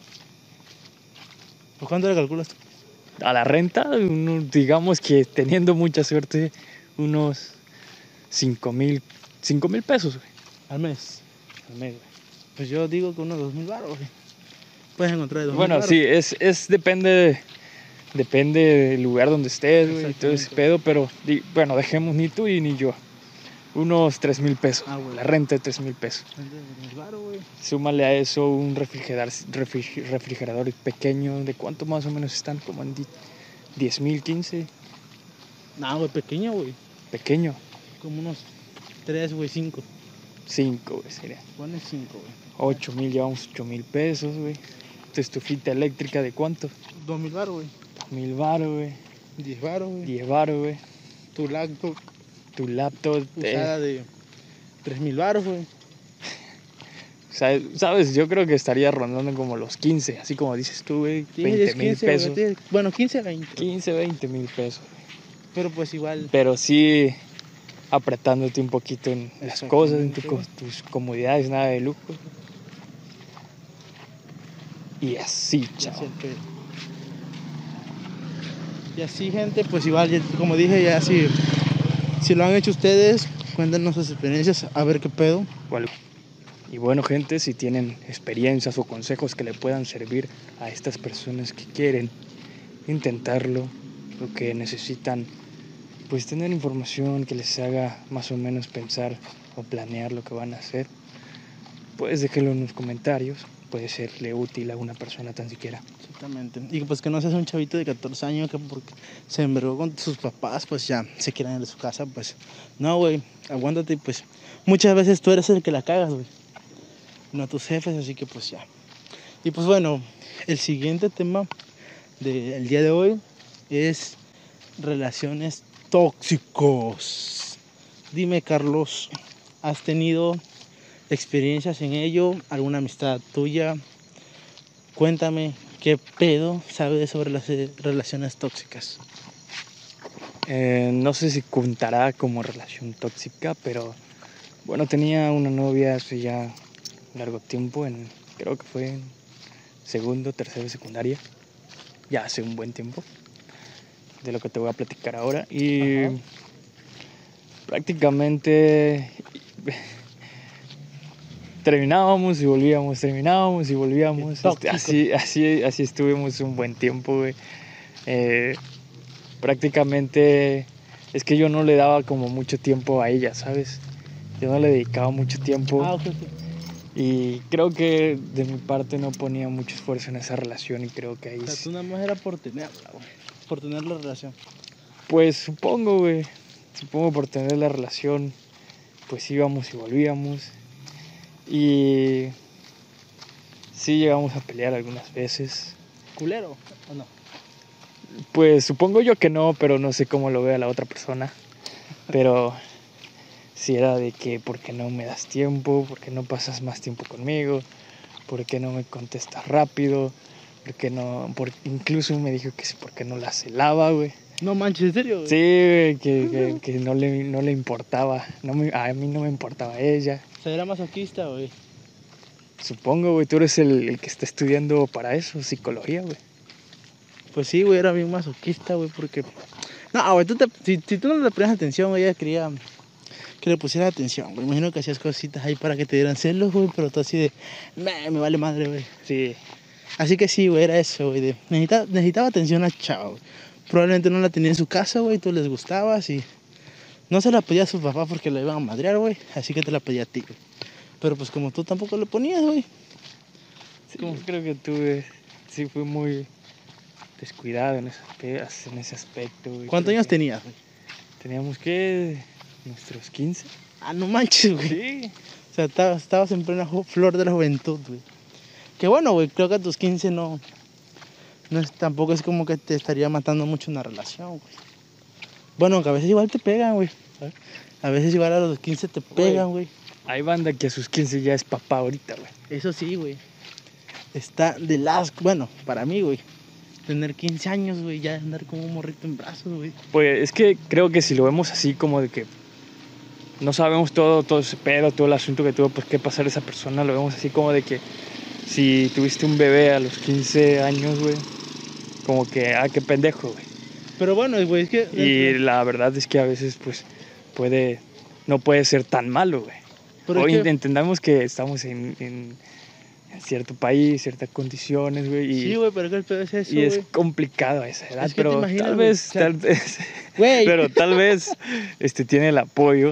¿Por cuánto le calculas tú? A la renta, uno, digamos que teniendo mucha suerte, unos cinco mil, cinco mil pesos, güey. Al mes. Al mes, güey. Pues yo digo que unos dos mil baros, güey. Puedes encontrar de dos mil Bueno, baros. sí, es, es depende, de- depende del lugar donde estés, güey, y todo ese Exactamente. pedo, pero di- bueno, dejemos ni tú y ni yo. Unos tres mil pesos, Ah, güey. la renta de tres mil pesos. Entre dos mil baros, güey. Súmale a eso un refrigerador, refri- refrigerador pequeño, ¿de cuánto más o menos están? Como en diez mil, quince, No, güey, pequeño, güey. pequeño, Como unos tres, güey, cinco. cinco, güey, sería. Pones cinco, güey. ocho mil, llevamos ocho mil pesos, güey. Tu estufita eléctrica, ¿de cuánto? Dos mil baros, güey. mil baros, güey. Diez baros, güey. diez baros, güey. Tu laptop Tu laptop, eh, usada de tres mil baros, güey. ¿sabes? ¿sabes? Yo creo que estaría rondando como los quince, así como dices tú, güey. Sí, veinte es mil quince, pesos. güey, bueno, quince, veinte. quince, veinte mil pesos. Pero pues igual. Pero sí apretándote un poquito en las cosas, en tu co- Exactamente. tus comodidades, nada de lujo. Y así, Ya sé chao. que- Y así, gente, pues igual, ya- como dije, ya si, si lo han hecho ustedes, cuéntenos sus experiencias, a ver qué pedo. Igual. Y bueno, gente, si tienen experiencias o consejos que le puedan servir a estas personas que quieren intentarlo, o que necesitan, pues tener información que les haga más o menos pensar o planear lo que van a hacer, puedes dejarlo en los comentarios. Puede serle útil a una persona tan siquiera. Exactamente. Y pues que no seas un chavito de catorce años que porque se envergó con sus papás, pues ya se quieren ir de su casa, pues no, güey, aguántate y pues muchas veces tú eres el que la cagas, güey. No tus jefes, así que pues ya. Y pues bueno, el siguiente tema del día de hoy es relaciones tóxicos. Dime, Carlos, ¿has tenido experiencias en ello? ¿Alguna amistad tuya? Cuéntame, ¿qué pedo sabes sobre las eh, relaciones tóxicas? Eh, no sé si contará como relación tóxica, pero bueno, tenía una novia hace ya largo tiempo, en, creo que fue en segundo, tercero de secundaria, ya hace un buen tiempo, de lo que te voy a platicar ahora. Y Ajá. prácticamente terminábamos y volvíamos, terminábamos y volvíamos. Qué Este, tóxico. así, así, así estuvimos un buen tiempo, güey. Eh, prácticamente es que yo no le daba como mucho tiempo a ella, ¿sabes? Yo no le dedicaba mucho tiempo. Ah, ok, ok. Y creo que de mi parte no ponía mucho esfuerzo en esa relación y creo que ahí... O sea, sí- tú nada más era por tenerla, güey. Por tener la relación. Pues supongo, güey, supongo por tener la relación, pues íbamos y volvíamos. Y sí llegamos a pelear algunas veces. ¿Culero o no? Pues supongo yo que no, pero no sé cómo lo vea la otra persona. Pero si era de que, ¿por qué no me das tiempo? ¿Por qué no pasas más tiempo conmigo? ¿Por qué no me contestas rápido? ¿Por qué no? Por... Incluso me dijo que sí, ¿por qué no la celaba, güey? No manches, ¿en serio, güey? Sí, güey, que, que, que no, le, no le importaba. No me, a mí no me importaba a ella. O sea, era masoquista, güey. Supongo, güey, tú eres el, el que está estudiando para eso, psicología, güey. Pues sí, güey, era bien masoquista, güey, porque... No, güey, tú te... si, si tú no le ponías atención, güey, ella quería que le pusieras atención, güey. Imagino que hacías cositas ahí para que te dieran celos, güey, pero tú así de... Me, me vale madre, güey. Sí. Así que sí, güey, era eso, güey. de- Necesitaba, necesitaba atención a chava, güey. Probablemente no la tenía en su casa, güey, tú les gustabas y... No se la pedía a sus papás porque la iban a madrear, güey. Así que te la pedía a ti, güey. Pero pues como tú tampoco le ponías, güey. Sí, ¿Cómo? yo creo que tú, eh, sí, fui muy descuidado en ese, aspe- en ese aspecto, güey. ¿Cuántos Creo años que tenías, güey? Teníamos que... nuestros quince. Ah, no manches, güey. Sí. O sea, estabas, estabas en plena ju- flor de la juventud, güey. Que bueno, güey, creo que a tus quince no... no es, tampoco es como que te estaría matando mucho una relación, güey. Bueno, que a veces igual te pegan, güey. ¿Eh? A veces igual a los quince te pegan, güey. Hay banda que a sus quince ya es papá ahorita, güey. Eso sí, güey. Está de las... Bueno, para mí, güey. Tener quince años, güey, ya andar como un morrito en brazos, güey. Pues es que creo que si lo vemos así como de que no sabemos todo, todo ese pedo, todo el asunto que tuvo por qué pasar esa persona, lo vemos así como de que si tuviste un bebé a los quince años, güey, como que, ah, qué pendejo, güey. Pero bueno, güey, es que... Y la verdad es que a veces, pues, puede, no puede ser tan malo, güey. Pero O es que- entendamos que estamos en, en, en cierto país, ciertas condiciones, güey, y, Sí, güey, pero que el pedo es eso, y es güey. complicado a esa edad, Es que te pero imaginas, tal güey, vez, o sea, tal vez, Güey. pero tal vez este, tiene el apoyo,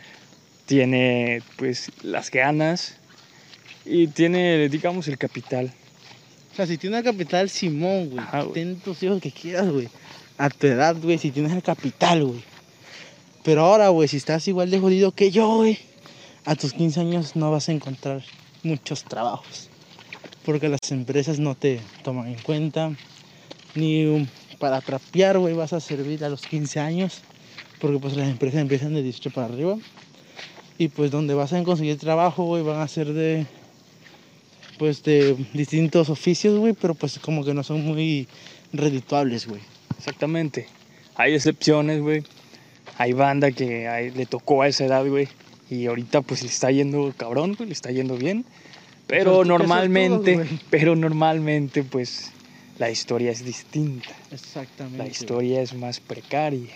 tiene, pues, las ganas y tiene, digamos, el capital. O sea, si tienes el capital, Simón, güey. Ajá, güey. Ten tus hijos que quieras, güey. A tu edad, güey, si tienes el capital, güey. Pero ahora, güey, si estás igual de jodido que yo, güey, a tus quince años no vas a encontrar muchos trabajos. Porque las empresas no te toman en cuenta. Ni um, para trapear, güey, vas a servir a los quince años. Porque pues las empresas empiezan de dieciocho para arriba. Y pues donde vas a conseguir trabajo, güey, van a ser de... Pues de distintos oficios, güey, pero pues como que no son muy redituables, güey. Exactamente. Hay excepciones, güey. Hay banda que hay- le tocó a esa edad, güey. Y ahorita pues le está yendo cabrón, güey, le está yendo bien. Pero Suertu- qué normalmente, suertudos, güey. pero normalmente pues la historia es distinta. Exactamente. La historia es más precaria,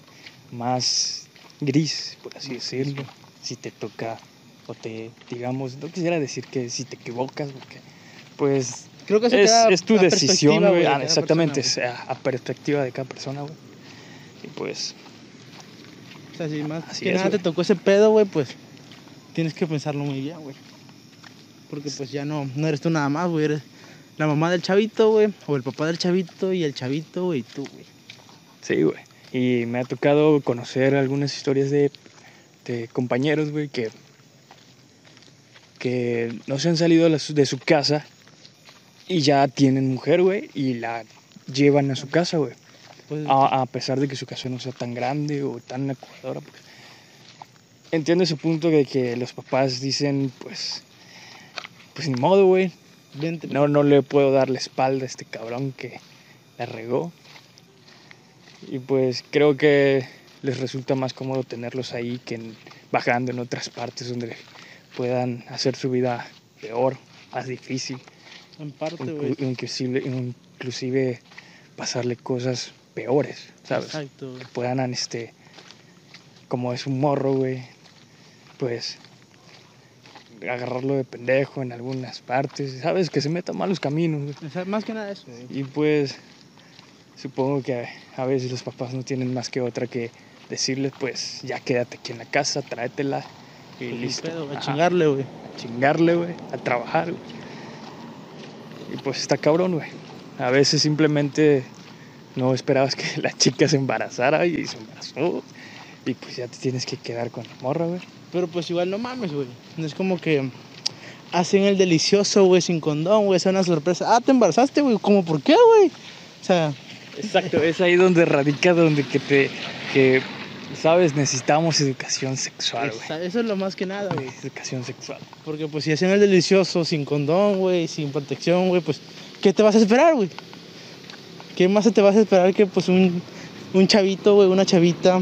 más gris, por así Más decirlo. gris, Si te toca, o te, digamos, no quisiera decir que si te equivocas, porque pues Creo que eso es, queda es tu a decisión, perspectiva, güey. de Ah, cada exactamente, persona, es a, a perspectiva de cada persona, güey. Y pues, güey. O sea, si más Así que es, nada te güey. tocó ese pedo, güey, pues tienes que pensarlo muy bien, güey. Porque pues ya no, no eres tú nada más, güey. Eres la mamá del chavito, güey, o el papá del chavito y el chavito, güey, y tú, güey. sí, güey. Y me ha tocado conocer algunas historias de, de compañeros, güey, que, que no se han salido de, la su- de su casa y ya tienen mujer, güey, y la llevan a su casa, güey. Pues, A, a pesar de que su casa no sea tan grande o tan acogedora, pues. Entiendo ese punto de que los papás dicen, pues, pues ni modo, güey. vente. No, no le puedo dar la espalda a este cabrón que la regó. Y pues creo que les resulta más cómodo tenerlos ahí que en- bajando en otras partes donde puedan hacer su vida peor, más difícil, En parte, inclu- güey. inclusive, inclusive pasarle cosas peores, ¿sabes? Exacto, güey. Puedan, este, como es un morro, güey, pues agarrarlo de pendejo en algunas partes, ¿sabes? Que se meta a malos caminos, güey. O sea, más que nada eso, güey. Y pues supongo que a veces los papás no tienen más que otra que decirles, pues ya quédate aquí en la casa, tráetela Y Pues, listo. pedo, a Ajá. chingarle, güey. A chingarle, güey. A trabajar, güey. Y pues está cabrón, güey. A veces simplemente no esperabas que la chica se embarazara y se embarazó. Y pues ya te tienes que quedar con la morra, güey. Pero pues igual no mames, güey. No es como que hacen el delicioso, güey, sin condón, güey. Es una sorpresa. Ah, te embarazaste, güey. ¿Cómo por qué, güey? O sea, Exacto, es ahí donde radica, donde que te, que, sabes, necesitamos educación sexual, güey. esa- eso es lo más que nada, güey. Educación sexual. Porque pues si hacen el delicioso sin condón, güey, sin protección, güey, pues ¿qué te vas a esperar, güey? ¿Qué más te vas a esperar que pues un, un chavito, güey, una chavita?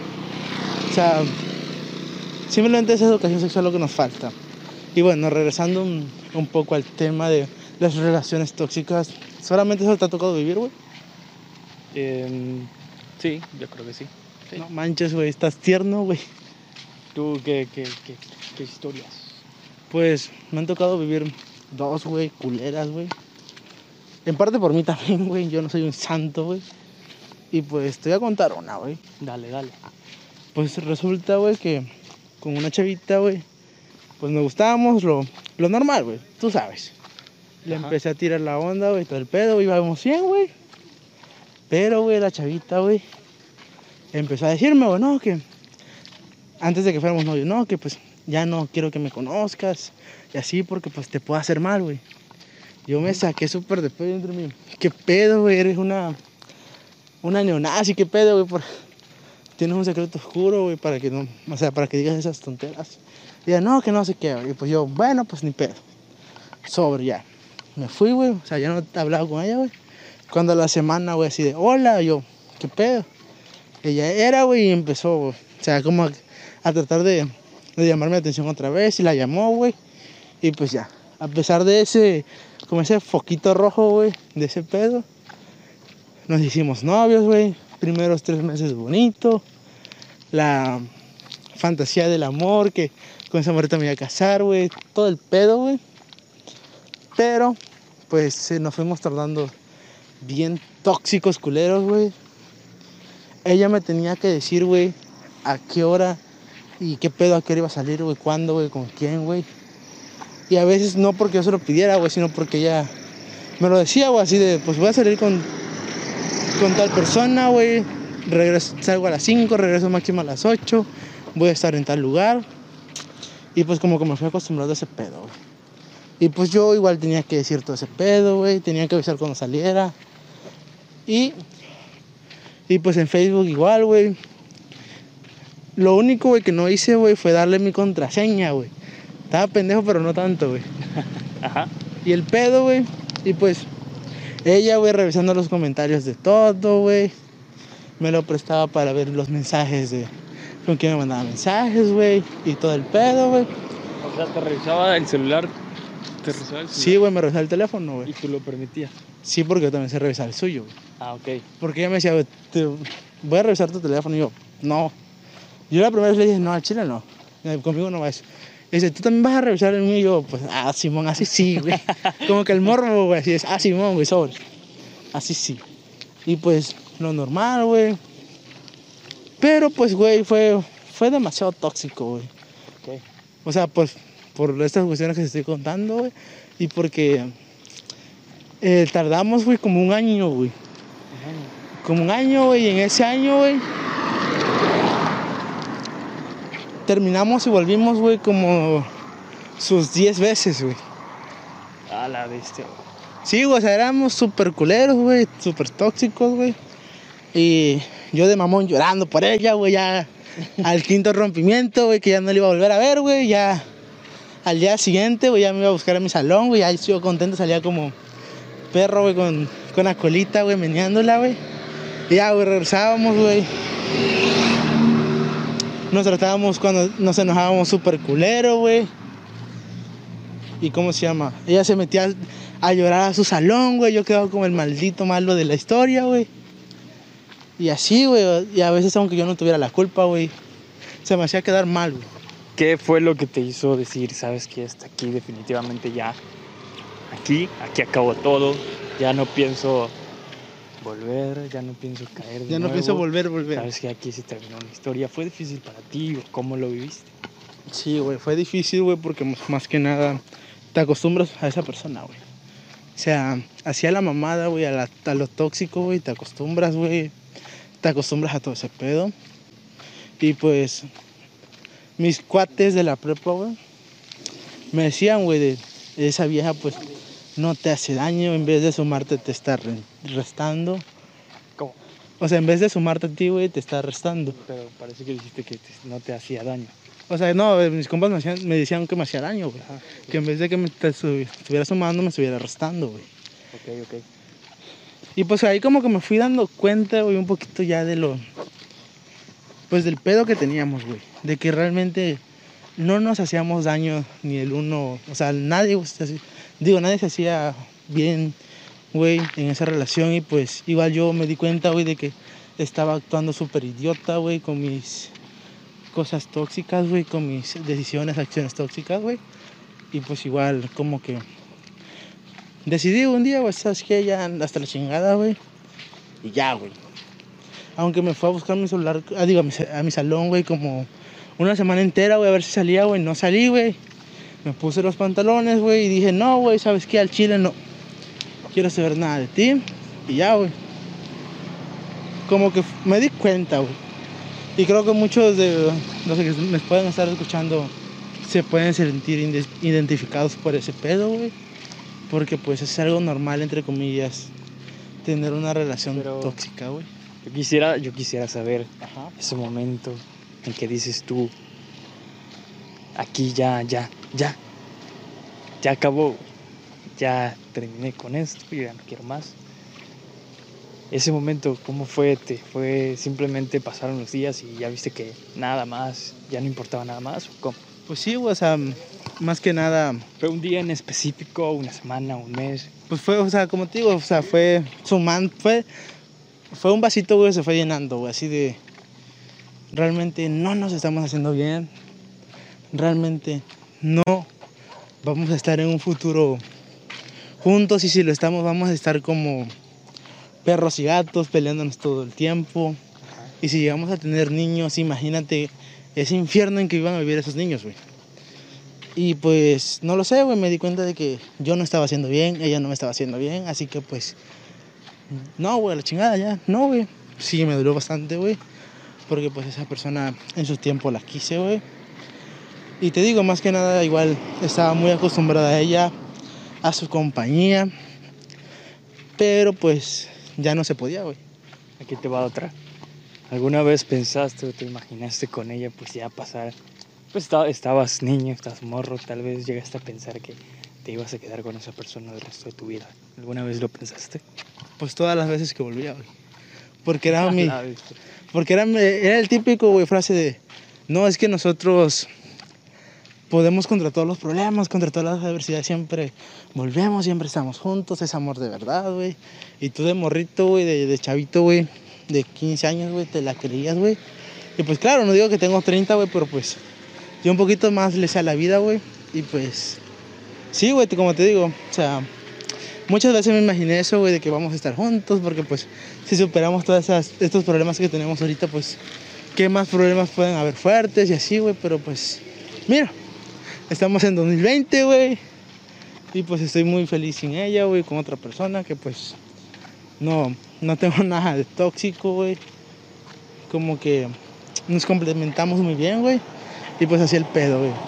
O sea, simplemente es educación sexual lo que nos falta. Y bueno, regresando un, un poco al tema de las relaciones tóxicas, ¿solamente eso te ha tocado vivir, güey? Eh, sí, yo creo que sí. Sí. No manches, güey, estás tierno, güey. ¿Tú qué, qué, qué, qué historias? Pues me han tocado vivir dos, güey, culeras, güey. En parte por mí también, güey, yo no soy un santo, güey. Y pues te voy a contar una, güey. Dale, dale. Pues resulta, güey, que con una chavita, güey, pues nos gustábamos lo, lo normal, güey, tú sabes. Le Ajá. empecé a tirar la onda, güey, todo el pedo, íbamos bien, güey. Pero, güey, la chavita, güey, empezó a decirme, güey, no, que antes de que fuéramos novios, no, que pues ya no quiero que me conozcas y así porque pues te puedo hacer mal, güey. Yo me saqué súper de pedo entre mí. ¿Qué pedo, güey? Eres una, una neonazi, ¿qué pedo, güey? Por... Tienes un secreto oscuro, güey, para que no, o sea, para que digas esas tonteras. Y ella, no, que no sé qué, güey. Y pues yo, bueno, pues ni pedo. Sobre ya. Me fui, güey, o sea, ya no he hablado con ella, güey. Cuando a la semana, güey, así de, hola, yo, ¿qué pedo? Ella era, güey, y empezó, güey, o sea, como a, a tratar de, de llamarme la atención otra vez. Y la llamó, güey. Y pues ya, a pesar de ese, como ese foquito rojo, güey, de ese pedo, nos hicimos novios, güey. Primeros tres meses bonito. La fantasía del amor, que con esa morrita me iba a casar, güey. Todo el pedo, güey. Pero, pues, eh, nos fuimos tardando bien tóxicos, culeros, güey. Ella me tenía que decir, güey, a qué hora y qué pedo, a qué hora iba a salir, güey, cuándo, güey, con quién, güey. Y a veces no porque yo se lo pidiera, güey, sino porque ella me lo decía, güey, así de, pues voy a salir con, con tal persona, güey. Regreso, salgo a las cinco, regreso máximo a las ocho. Voy a estar en tal lugar. Y pues como que me fui acostumbrado a ese pedo, güey. Y pues yo igual tenía que decir todo ese pedo, güey. Tenía que avisar cuando saliera. Y, y pues en Facebook igual, güey. Lo único, güey, que no hice, güey, fue darle mi contraseña, güey. Estaba pendejo, pero no tanto, güey. Ajá. Y el pedo, güey. Y pues ella, güey, revisando los comentarios de todo, güey. Me lo prestaba para ver los mensajes de con quién me mandaba mensajes, güey. Y todo el pedo, güey. O sea, te revisaba el celular. Te revisaba el celular. Sí, güey, me revisaba el teléfono, güey. Y tú lo permitías. Sí, porque yo también sé revisar el suyo, güey. Ah, ok. Porque ella me decía, güey, te voy a revisar tu teléfono. Y yo, no. Yo la primera vez le dije, no, al chile no. Conmigo no va eso. Y dice, ¿tú también vas a revisar el mío? Y yo, pues, ah, Simón, así sí, güey. Como que el morbo, güey, así es, ah, Simón, güey, sobre. Así sí. Y pues, lo normal, güey. Pero, pues, güey, fue, fue demasiado tóxico, güey. Ok. O sea, pues, por estas cuestiones que te estoy contando, güey. Y porque eh, tardamos, güey, como un año, güey. Ajá. Como un año, güey, y en ese año, güey, terminamos y volvimos, güey, como sus diez veces, güey. A la bestia, güey. Sí, güey, o sea, éramos súper culeros, güey, súper tóxicos, güey. Y yo de mamón llorando por ella, güey, ya al quinto rompimiento, güey, que ya no le iba a volver a ver, güey, ya al día siguiente, güey, ya me iba a buscar a mi salón, güey, ya yo contento, salía como perro, güey, con, con la colita, güey, meneándola, güey. Y ya, güey, regresábamos, güey. Nos tratábamos cuando nos enojábamos súper culero, güey. ¿Y cómo se llama? Ella se metía a llorar a su salón, güey. Yo quedaba como el maldito malo de la historia, güey. Y así, güey. Y a veces, aunque yo no tuviera la culpa, güey, se me hacía quedar mal, güey. ¿Qué fue lo que te hizo decir, sabes que hasta aquí definitivamente ya? Aquí, aquí acabó todo. Ya no pienso volver, ya no pienso caer de Ya no nuevo. pienso volver, volver. Sabes que aquí se terminó la historia. ¿Fue difícil para ti o cómo lo viviste? Sí, güey, fue difícil, güey, porque más que nada te acostumbras a esa persona, güey. O sea, hacía la mamada, güey, a, la- a lo tóxico, güey, te acostumbras, güey. Te acostumbras a todo ese pedo. Y pues, mis cuates de la prepa, güey, me decían, güey, de, de esa vieja, pues, no te hace daño, en vez de sumarte te está re- restando. ¿Cómo? O sea, en vez de sumarte a ti, güey, te está restando. Pero parece que dijiste que te- no te hacía daño. O sea, no, mis compas me, hacían, me decían que me hacía daño, güey. Ajá. Que en vez de que me te su- estuviera sumando, me estuviera restando, güey. Ok, ok. Y pues ahí como que me fui dando cuenta, güey, un poquito ya de lo... Pues del pedo que teníamos, güey. De que realmente no nos hacíamos daño ni el uno... O sea, nadie, güey, se hacía- digo, nadie se hacía bien, güey, en esa relación. Y pues igual yo me di cuenta, güey, de que estaba actuando súper idiota, güey, con mis cosas tóxicas, güey, con mis decisiones, acciones tóxicas, güey. Y pues igual como que decidí un día, güey, sabes que ya hasta la chingada, güey. Y ya, güey. Aunque me fue a buscar mi celular, ah, digo, a mi, a mi salón, güey, como una semana entera, güey, a ver si salía, güey. No salí, güey. Me puse los pantalones, güey, y dije, no, güey, ¿sabes qué? Al chile no quiero saber nada de ti. Y ya, güey. Como que me di cuenta, güey. Y creo que muchos de los que me pueden estar escuchando se pueden sentir identificados por ese pedo, güey. Porque pues es algo normal, entre comillas, tener una relación Pero tóxica, güey. Yo quisiera, yo quisiera saber Ajá. ese momento en que dices tú, aquí ya, ya, ya, ya acabó, ya terminé con esto, yo ya no quiero más. Ese momento, ¿cómo fue? ¿Te fue simplemente pasaron los días y ya viste que nada más, ya no importaba nada más? ¿O cómo? Pues sí, güey, o sea, más que nada, ¿Fue un día en específico, una semana, un mes? pues fue, o sea, como te digo, o sea, fue sumando, fue, fue un vasito, güey, se fue llenando, güey, así de, realmente no nos estamos haciendo bien, realmente no vamos a estar en un futuro juntos, y si lo estamos, vamos a estar como perros y gatos peleándonos todo el tiempo. Ajá. Y si llegamos a tener niños, imagínate ese infierno en que iban a vivir esos niños, güey. Y pues, no lo sé, güey, me di cuenta de que yo no estaba haciendo bien, ella no me estaba haciendo bien, así que pues, no, güey, la chingada ya, no, güey. Sí, me dolió bastante, güey, porque pues esa persona en su tiempo la quise, güey. Y te digo, más que nada, igual estaba muy acostumbrada a ella, a su compañía, pero pues ya no se podía, güey. Aquí te va otra. ¿Alguna vez pensaste o te imaginaste con ella pues ya pasar? Pues estaba, estabas niño, estabas morro, tal vez llegaste a pensar que te ibas a quedar con esa persona el resto de tu vida. ¿Alguna vez lo pensaste? Pues todas las veces que volvía, güey. Porque era mi... La vez. Porque era, era el típico, güey, frase de... No, es que nosotros podemos contra todos los problemas, contra todas las adversidades, siempre volvemos, siempre estamos juntos, es amor de verdad, güey. Y tú de morrito, güey, de, de chavito, güey, de quince años, güey, te la creías, güey. Y pues claro, no digo que tengo treinta, güey, pero pues yo un poquito más le sé a la vida, güey. Y pues, sí, güey, como te digo, o sea, muchas veces me imaginé eso, güey, de que vamos a estar juntos, porque pues si superamos todos estos problemas que tenemos ahorita, pues, ¿qué más problemas pueden haber fuertes y así, güey? Pero pues, mira, estamos en dos mil veinte, güey, y pues estoy muy feliz sin ella, güey, con otra persona que pues no, no tengo nada de tóxico, güey. Como que nos complementamos muy bien, güey, y pues así el pedo, güey.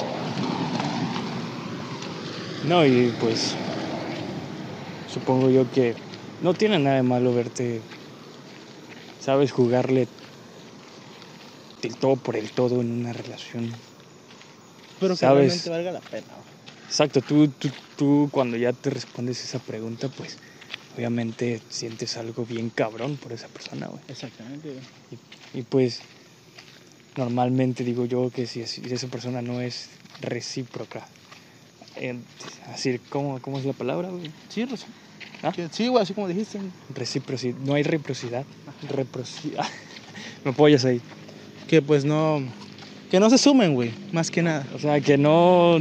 No, y pues supongo yo que no tiene nada de malo verte, sabes, jugarle del todo por el todo en una relación. Pero que ¿Sabes? realmente valga la pena, güey. Exacto, tú, tú, tú cuando ya te respondes esa pregunta, pues obviamente sientes algo bien cabrón por esa persona, güey. Exactamente, güey. Y, y pues normalmente digo yo que si, si esa persona no es recíproca, eh, así, ¿cómo, ¿cómo es la palabra, güey? Sí, Rosa. ¿Ah? Que- Sí, güey, así como dijiste. Reciprocidad, no hay reciprocidad. Reprocidad. Me apoyas ahí. Que pues no... Que no se sumen, güey, más que nada. O sea, que no.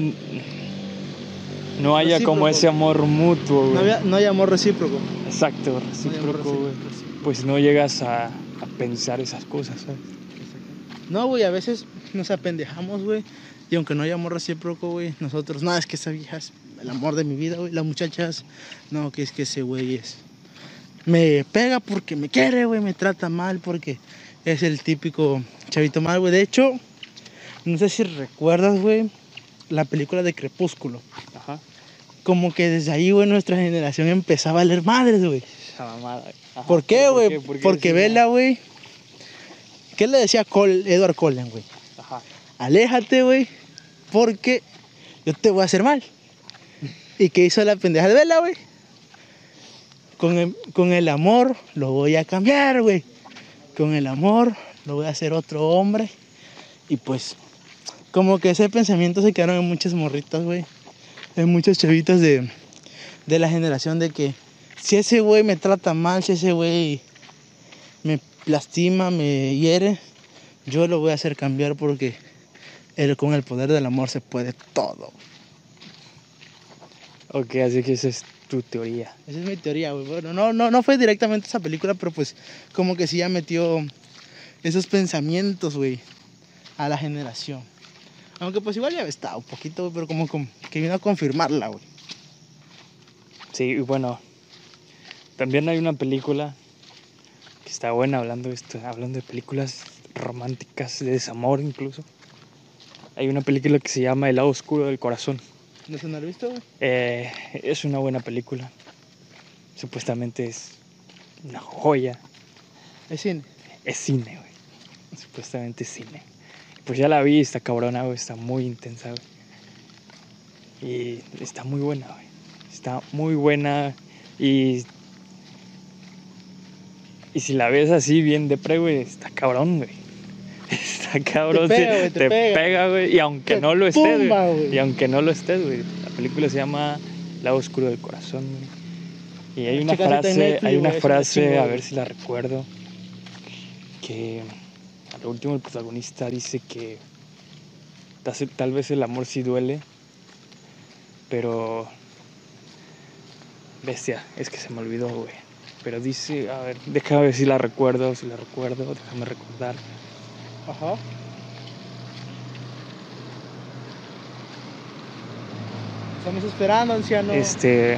No haya Recíproco. como ese amor mutuo, güey. No, había, no hay amor recíproco. Exacto, No hay amor recíproco, güey. recíproco. Pues no llegas a, a pensar esas cosas, ¿sabes? No, güey, a veces nos apendejamos, güey. Y aunque no haya amor recíproco, güey, nosotros, no, es que esa vieja es el amor de mi vida, güey. Las muchachas, no, que es que ese güey es... Me pega porque me quiere, güey, me trata mal porque es el típico chavito mal, güey. De hecho, no sé si recuerdas, güey, la película de Crepúsculo. Ajá. Como que desde ahí, güey, nuestra generación empezaba a leer madres, güey. Esa mamada. Ajá. ¿Por qué, ¿Por güey? qué? ¿Por qué Porque decía? Bella, güey, ¿qué le decía Col Edward Cullen, güey? Ajá. Aléjate, güey, porque yo te voy a hacer mal. ¿Y qué hizo la pendeja de Bella, güey? Con el, con el amor lo voy a cambiar, güey. Con el amor lo voy a hacer otro hombre. Y pues, como que ese pensamiento se quedaron en muchas morritas, güey. En muchos chavitos de, de la generación de que si ese güey me trata mal, si ese güey me lastima, me hiere, yo lo voy a hacer cambiar porque el, con el poder del amor se puede todo. Ok, así que esa es tu teoría. Esa es mi teoría, güey. Bueno, no, no, no fue directamente esa película, pero pues como que sí ya metió esos pensamientos, güey, a la generación. Aunque pues igual ya estaba un poquito, güey, pero como, como que vino a confirmarla, güey. Sí, y bueno, también hay una película que está buena hablando de esto, hablando de películas románticas, de desamor incluso. Hay una película que se llama El lado oscuro del corazón. ¿No se no lo has visto, güey? Eh, es una buena película. Supuestamente es una joya. Es cine. Es cine, güey. Supuestamente es cine. Pues ya la vi, está cabrona, güey. Está muy intensa, güey. Y está muy buena, güey. Está muy buena. Y... Y si la ves así bien de pre, güey, está cabrón, güey. Está cabrón. Te pega, sí, güey, te te pega. pega, güey. Y aunque Te no lo estés, tumba, güey. güey. Y aunque no lo estés, güey. La película se llama Lado oscuro del corazón, güey. Y hay una Chécate en frase, Netflix, hay una güey, eso está frase, chingón, a güey. ver si la recuerdo, que al último el protagonista dice que tal- tal vez el amor sí duele, pero bestia, es que se me olvidó, güey. Pero dice, a ver, déjame ver si la recuerdo, si la recuerdo, déjame recordar. Ajá. Estamos esperando, anciano. Este,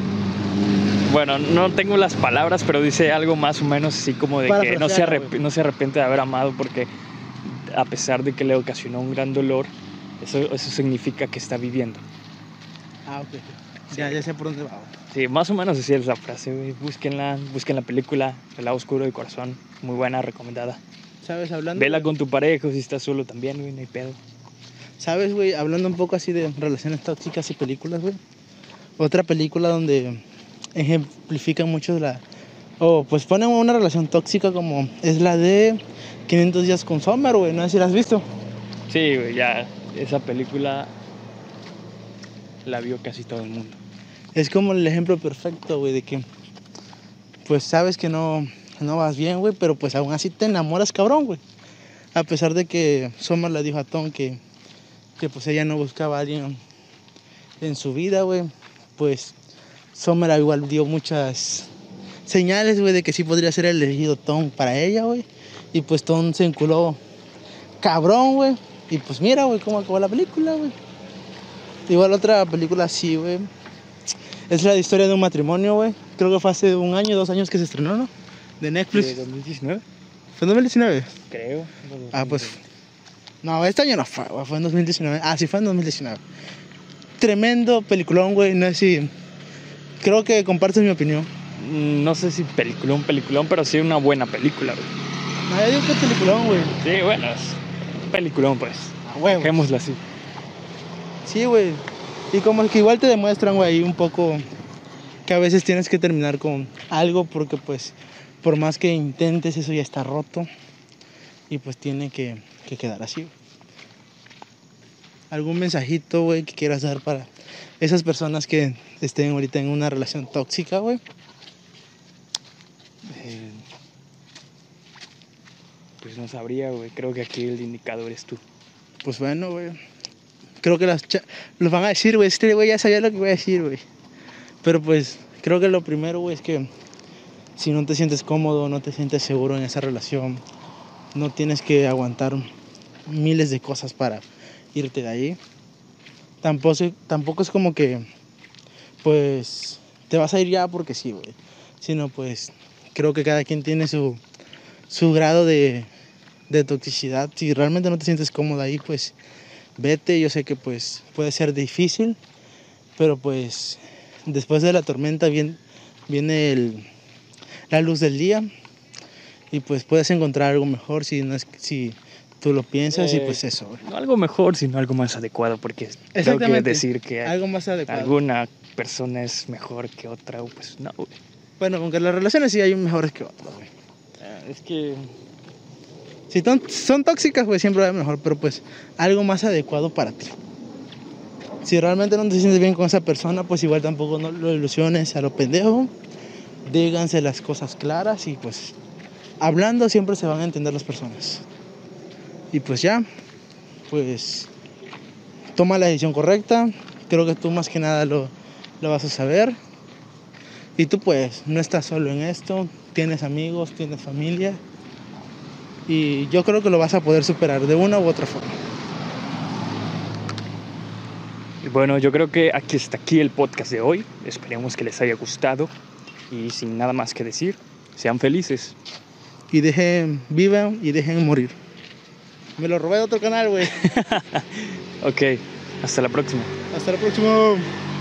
bueno, no tengo las palabras, pero dice algo más o menos así como de que no se, Parafraseala, arrep- güey. no se arrepiente de haber amado porque a pesar de que le ocasionó un gran dolor, eso, eso significa que está viviendo. Ah, ok. Sí. Ya, ya sé por dónde va, güey. Sí, más o menos así es la frase, güey. Búsquenla, busquen la película El lado oscuro del corazón, muy buena, recomendada. ¿Sabes? Hablando... Vela con tu pareja o si estás solo también, güey, no hay pedo. ¿Sabes, güey? Hablando un poco así de relaciones tóxicas y películas, güey. Otra película donde ejemplifican mucho la... O pues ponen una relación tóxica como es la de quinientos días con Summer, güey. No sé si la has visto. Sí, güey, ya esa película la vio casi todo el mundo. Es como el ejemplo perfecto, güey, de que pues sabes que no, no vas bien, güey, pero pues aún así te enamoras, cabrón, güey. A pesar de que Summer le dijo a Tom que, que pues ella no buscaba a alguien en su vida, güey, pues Summer igual dio muchas señales, güey, de que sí podría ser el elegido Tom para ella, güey. Y pues Tom se enculó cabrón, güey. Y pues mira, güey, cómo acabó la película, güey. Igual otra película así, güey. Es la historia de un matrimonio, güey. Creo que fue hace un año, dos años que se estrenó, ¿no? De Netflix. ¿De dos mil diecinueve? ¿Fue en dos mil diecinueve? Creo. Ah, pues... No, este año no fue, güey. Fue en dos mil diecinueve. Ah, sí, fue en dos mil diecinueve. Tremendo peliculón, güey. No sé si... Creo que compartes mi opinión. No sé si peliculón, peliculón, pero sí una buena película, güey. No, yo digo que peliculón, güey. Sí, bueno, es peliculón, pues. Ah, güey. Dejémosla así. Sí, güey. Y como que igual te demuestran, güey, ahí un poco que a veces tienes que terminar con algo porque, pues, por más que intentes, eso ya está roto. Y pues tiene que, que quedar así, güey. ¿Algún mensajito, güey, que quieras dar para esas personas que estén ahorita en una relación tóxica, güey? Eh, pues no sabría, güey. Creo que aquí el indicador es tú. Pues bueno, güey. Creo que las cha- los van a decir, güey. Este güey ya sabía lo que iba a decir, güey. Pero pues creo que lo primero, güey, es que si no te sientes cómodo, no te sientes seguro en esa relación, no tienes que aguantar miles de cosas para irte de ahí. Tampoco, tampoco es como que, pues, te vas a ir ya porque sí, güey. Sino, pues, creo que cada quien tiene su, su grado de, de toxicidad. Si realmente no te sientes cómodo ahí, pues, vete. Yo sé que, pues, puede ser difícil, pero, pues, después de la tormenta viene, viene el, la luz del día. Y, pues, puedes encontrar algo mejor si no es si tú lo piensas eh, y, pues, eso, güey. No algo mejor, sino algo más adecuado, porque tengo que decir que algo más adecuado. Alguna persona es mejor que otra, pues, no, güey. Bueno, aunque las relaciones sí hay mejores que otras, güey. Eh, es que... Si son, son tóxicas, güey, siempre va a haber mejor, pero, pues, algo más adecuado para ti. Si realmente no te sientes bien con esa persona, pues, igual tampoco no lo ilusiones a lo pendejo. Díganse las cosas claras y, pues, hablando siempre se van a entender las personas. Y pues ya, pues toma la decisión correcta. Creo que tú más que nada lo, lo vas a saber. Y tú pues no estás solo en esto. Tienes amigos, tienes familia. Y yo creo que lo vas a poder superar de una u otra forma. Y bueno, yo creo que aquí está aquí el podcast de hoy. Esperemos que les haya gustado. Y sin nada más que decir, sean felices. Y dejen, vivan y dejen morir. Me lo robé de otro canal, güey. Ok, hasta la próxima. Hasta la próxima.